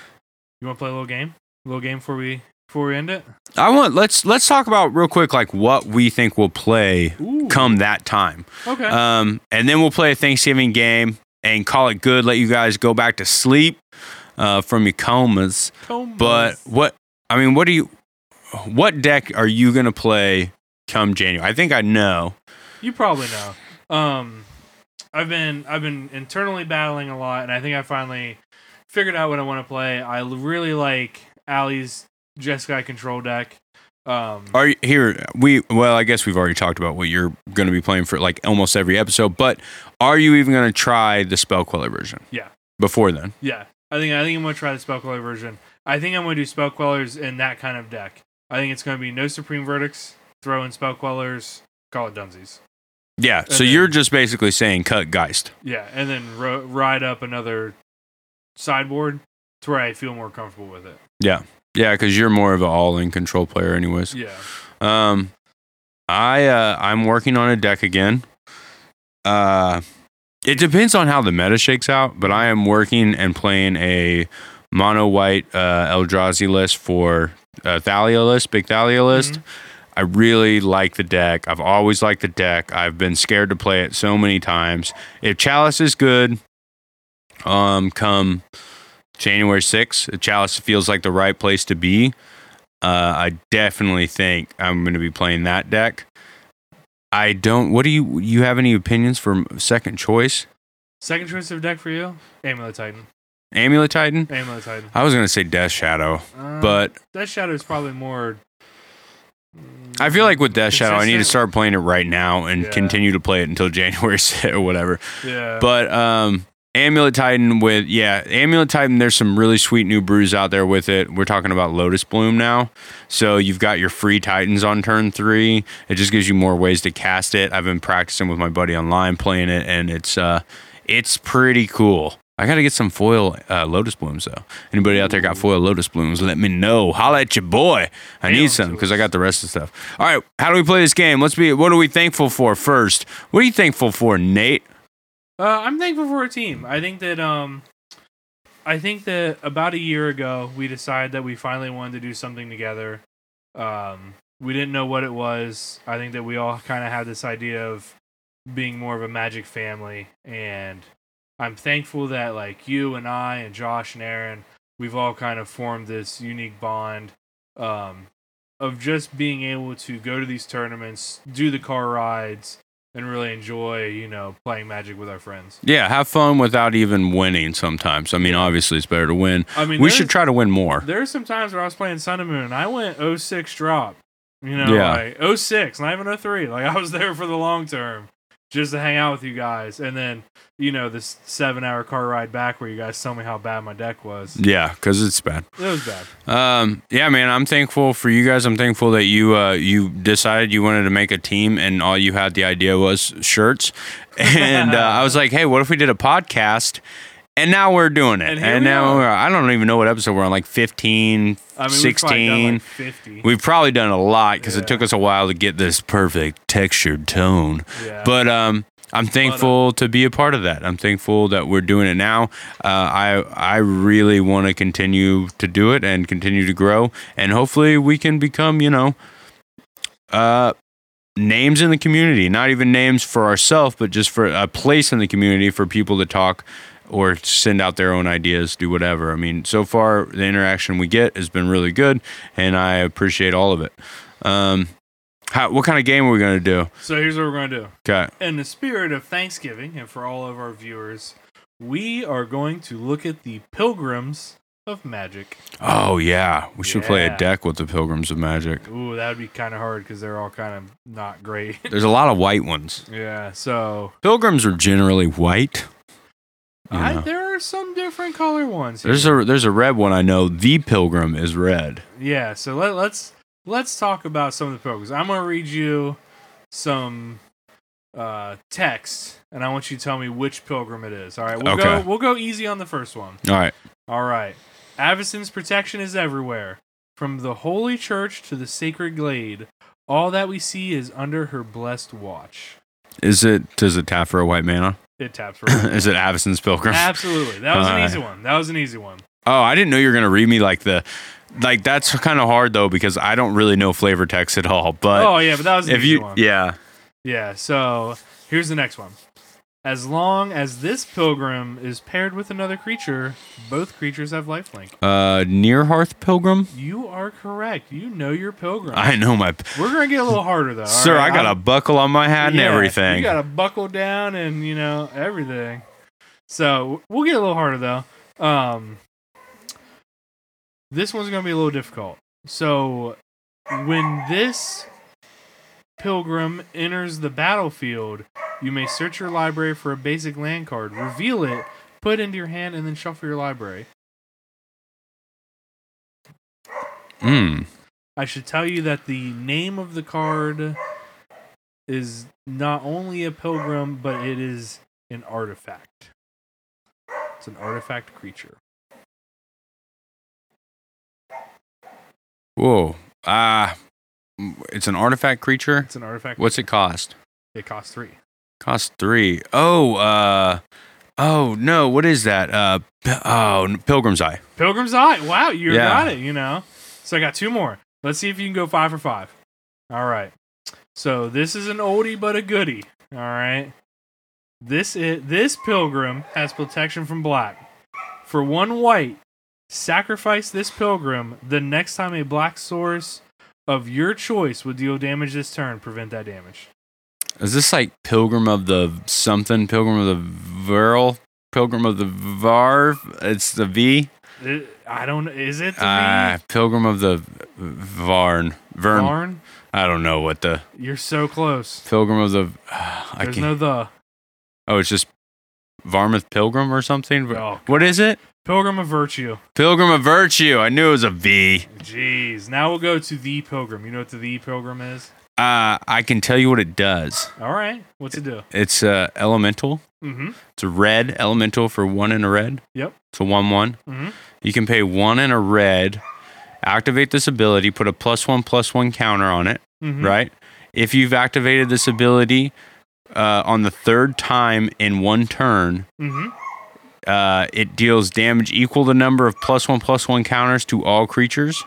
You want to play a little game? A little game before we before we end it? I want let's let's talk about real quick like what we think we'll play Ooh. come that time. Okay. Um, and then we'll play a Thanksgiving game and call it good. Let you guys go back to sleep uh, from your comas. Comas. But what I mean, what do you? What deck are you gonna play come January? I think I know. You probably know. Um, I've been I've been internally battling a lot, and I think I finally figured out what I want to play. I l- really like Allie's Jeskai control deck. Um, Are you here? We well, I guess we've already talked about what you're gonna be playing for like almost every episode. But are you even gonna try the Spell Queller version? Yeah. Before then. yeah, I think I think I'm gonna try the Spell Queller version. I think I'm gonna do Spell Quellers in that kind of deck. I think it's gonna be no Supreme Verdicts, throw in Spell Quellers, call it Dunsies. Yeah. So then- you're just basically saying cut Geist. Yeah, and then ro- ride up another sideboard to where I feel more comfortable with it. Yeah. Yeah, because you're more of an all-in control player anyways. Yeah. Um, I, uh, I'm working on a deck again. Uh, it depends on how the meta shakes out, but I am working and playing a mono-white uh, Eldrazi list for uh, Thalia list, big Thalia list. Mm-hmm. I really like the deck. I've always liked the deck. I've been scared to play it so many times. If Chalice is good, um, come January sixth, Chalice feels like the right place to be. Uh, I definitely think I'm going to be playing that deck. I don't. What do you? You have any opinions for second choice? Second choice of deck for you? Amulet Titan. Amulet Titan. Amulet Titan. I was going to say Death Shadow, uh, but Death Shadow is probably more. I feel like with Death consistent. Shadow, I need to start playing it right now and Yeah. continue to play it until January sixth or whatever. Yeah. But um, Amulet Titan with yeah, Amulet Titan. There's some really sweet new brews out there with it. We're talking about Lotus Bloom now, so you've got your free Titans on turn three. It just gives you more ways to cast it. I've been practicing with my buddy online playing it, and it's uh, it's pretty cool. I gotta get some foil uh, Lotus Blooms though. Anybody out there got foil Lotus Blooms? Let me know. Holla at your boy. I need some because I got the rest of the stuff. All right, how do we play this game? Let's be. What are we thankful for first? What are you thankful for, Nate? Uh, I'm thankful for a team. I think that um, I think that about a year ago we decided that we finally wanted to do something together. Um, we didn't know what it was. I think that we all kind of had this idea of being more of a Magic family, and I'm thankful that like you and I and Josh and Aaron, we've all kind of formed this unique bond um, of just being able to go to these tournaments, do the car rides, and really enjoy, you know, playing Magic with our friends. Yeah, have fun without even winning sometimes. I mean, obviously it's better to win. I mean, we should try to win more. There's some times where I was playing Sun and Moon and I went oh six drop. You know, Yeah. like oh six, not even oh three. Like I was there for the long term. Just to hang out with you guys, and then you know this seven-hour car ride back where you guys tell me how bad my deck was. Yeah, because it's bad. It was bad. Um, yeah, man, I'm thankful for you guys. I'm thankful that you uh, you decided you wanted to make a team, and all you had the idea was shirts. And uh, I was like, hey, what if we did a podcast? And now we're doing it. And, and we now are. we're, I don't even know what episode we're on, like fifteen, I mean, sixteen. We've probably done like fifty. We've probably done a lot because Yeah. it took us a while to get this perfect textured tone. Yeah. But um, I'm thankful to be a part of that. I'm thankful that we're doing it now. Uh, I I really want to continue to do it and continue to grow, and hopefully we can become, you know, uh, names in the community. Not even names for ourselves, but just for a place in the community for people to talk or send out their own ideas, do whatever. I mean, so far the interaction we get has been really good, and I appreciate all of it. Um, how, what kind of game are we going to do? So here's what we're going to do. Okay. In the spirit of Thanksgiving, and for all of our viewers, we are going to look at the Pilgrims of Magic. Oh, yeah. We should play Yeah. a deck with the Pilgrims of Magic. Ooh, that would be kind of hard because they're all kind of not great. There's a lot of white ones. Yeah, so Pilgrims are generally white. You I, know. there are some different color ones. There's here. a there's a red one I know. The Pilgrim is red. Yeah, so let, let's let's talk about some of the Pilgrims. I'm gonna read you some uh, text, and I want you to tell me which Pilgrim it is. All right, we'll Okay. go we'll go easy on the first one. All right. All right, Avacyn's protection is everywhere, from the holy church to the sacred glade. All that we see is under her blessed watch. Is it does it tap for a white mana? It taps for Is it Avacyn's Pilgrim? Absolutely. That was an All easy right. one. That was an easy one. Oh, I didn't know you were gonna read me like the like that's kind of hard though because I don't really know flavor text at all. But Oh yeah, but that was an if easy you one. yeah. Yeah, so here's the next one. As long as this pilgrim is paired with another creature, both creatures have lifelink. Uh Near Hearth Pilgrim? You are correct. You know your pilgrim. I know my We're going to get a little harder, though. all Sir, right? I got a I'm- buckle on my hat and yeah, everything. You got to buckle down and, you know, everything. So we'll get a little harder, though. Um, this one's going to be a little difficult. So when this pilgrim enters the battlefield, you may search your library for a basic land card, reveal it, put it into your hand, and then shuffle your library. Hmm. I should tell you that the name of the card is not only a pilgrim, but it is an artifact. It's an artifact creature. Whoa. Uh, it's an artifact creature. It's an artifact. What's it cost? It costs three. Cost three. Oh, uh, oh no, what is that? Uh, oh, Pilgrim's Eye. Pilgrim's Eye. Wow, you Yeah. got it. You know. So I got two more. Let's see if you can go five for five. All right. So this is an oldie but a goodie. All right. This is, this pilgrim has protection from black. For one white, sacrifice this pilgrim. The next time a black source of your choice would deal damage this turn, prevent that damage. Is this like Pilgrim of the something? Pilgrim of the Verl? Pilgrim of the Varv? It's the V? It, I don't. Is it the Uh, V? Pilgrim of the Varn. Vern. Varn? I don't know what the. You're so close. Pilgrim of the. Uh, I There's can't. no the. Oh, it's just Varmouth Pilgrim or something? Oh, What is it? Pilgrim of Virtue. Pilgrim of Virtue. I knew it was a V. Jeez. Now we'll go to the Pilgrim. You know what the the Pilgrim is? Uh, I can tell you what it does. All right. What's it do? It's uh, elemental. Mm-hmm. It's a red elemental for one and a red. Yep. It's a one one. Mm-hmm. You can pay one and a red, activate this ability, put a plus one plus one counter on it, Mm-hmm. right? If you've activated this ability uh, on the third time in one turn, Mm-hmm. uh, it deals damage equal to the number of plus one plus one counters to all creatures.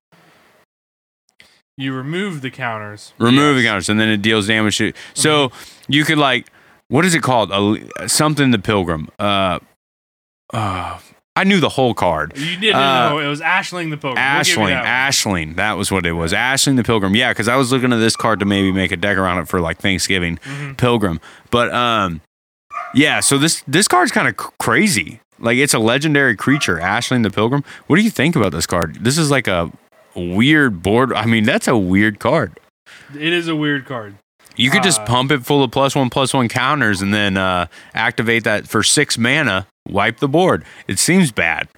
You remove the counters. Remove the Yes. counters, and then it deals damage to. So you could like, what is it called? A, something the Pilgrim. Uh, uh, I knew the whole card. You didn't Uh, know. It was Ashling the Pilgrim. We'll give you Ashling, that one. Ashling, that was what it was. Ashling the Pilgrim. Yeah, because I was looking at this card to maybe make a deck around it for like Thanksgiving Mhm. Pilgrim. But um, yeah. So this this card's kind of c- crazy. Like it's a legendary creature, Ashling the Pilgrim. What do you think about this card? This is like a weird board. I mean, that's a weird card. It is a weird card. You could just Uh, pump it full of plus one plus one counters and then uh, activate that for six mana. Wipe the board. It seems bad.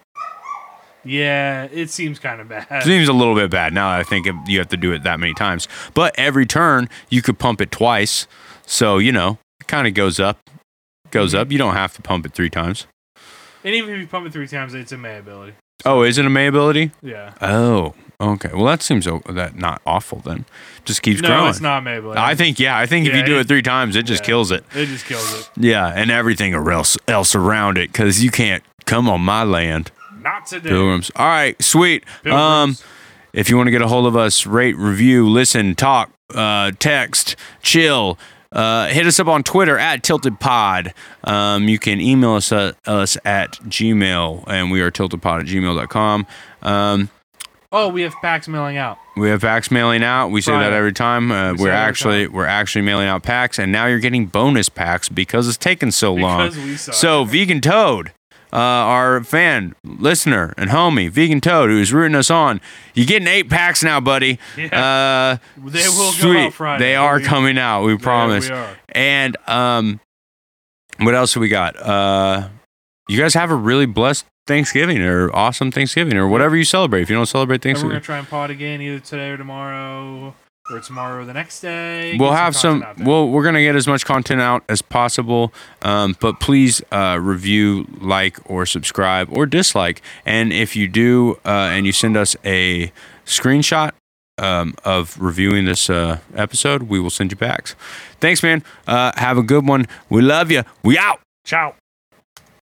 Yeah, it seems kind of bad. Seems a little bit bad now that I think you have to do it that many times. But every turn, you could pump it twice. So, you know, it kind of goes up. Goes Mhm. up. You don't have to pump it three times. And even if you pump it three times, it's a May ability. Oh, is it a May ability? Yeah. Oh, okay. Well, that seems o- that not awful then. Just keeps No, growing. it's not May ability. I think, yeah, I think if Yeah, you do it- it three times, it just yeah. kills it. It just kills it. Yeah, and everything else, else around it because you can't come on my land. Not today. Pilgrims. All right, sweet. Pilgrims. Um, if you want to get a hold of us, rate, review, listen, talk, uh, text, chill. Uh, hit us up on Twitter at TiltedPod. Um, you can email us, uh, us at Gmail, and we are tiltedpod at gmail dot com. Um, Oh, we have packs mailing out. we have packs mailing out. We say that Friday. every time. Uh, We say we're it every actually time. we're actually mailing out packs, and now you're getting bonus packs because it's taken so long. Because we suck. So, Vegan Toad, uh, our fan, listener, and homie, Vegan Toad, who's rooting us on, you're getting eight packs now, buddy. Uh, They will go sweet. out Friday. They are We- coming out, we promise. Yeah, we are. And um, what else do we got? Uh, you guys have a really blessed Thanksgiving or awesome Thanksgiving or whatever you celebrate. If you don't celebrate And we're Thanksgiving, going to try and pod again either today or tomorrow or tomorrow or the next day. we'll Get have some. content out there. We'll we're gonna get as much content out as possible. Um, but please uh, review, like, or subscribe or dislike. And if you do, uh, and you send us a screenshot um, of reviewing this uh, episode, we will send you packs. Thanks, man. Uh, have a good one. We love you. We out. Ciao.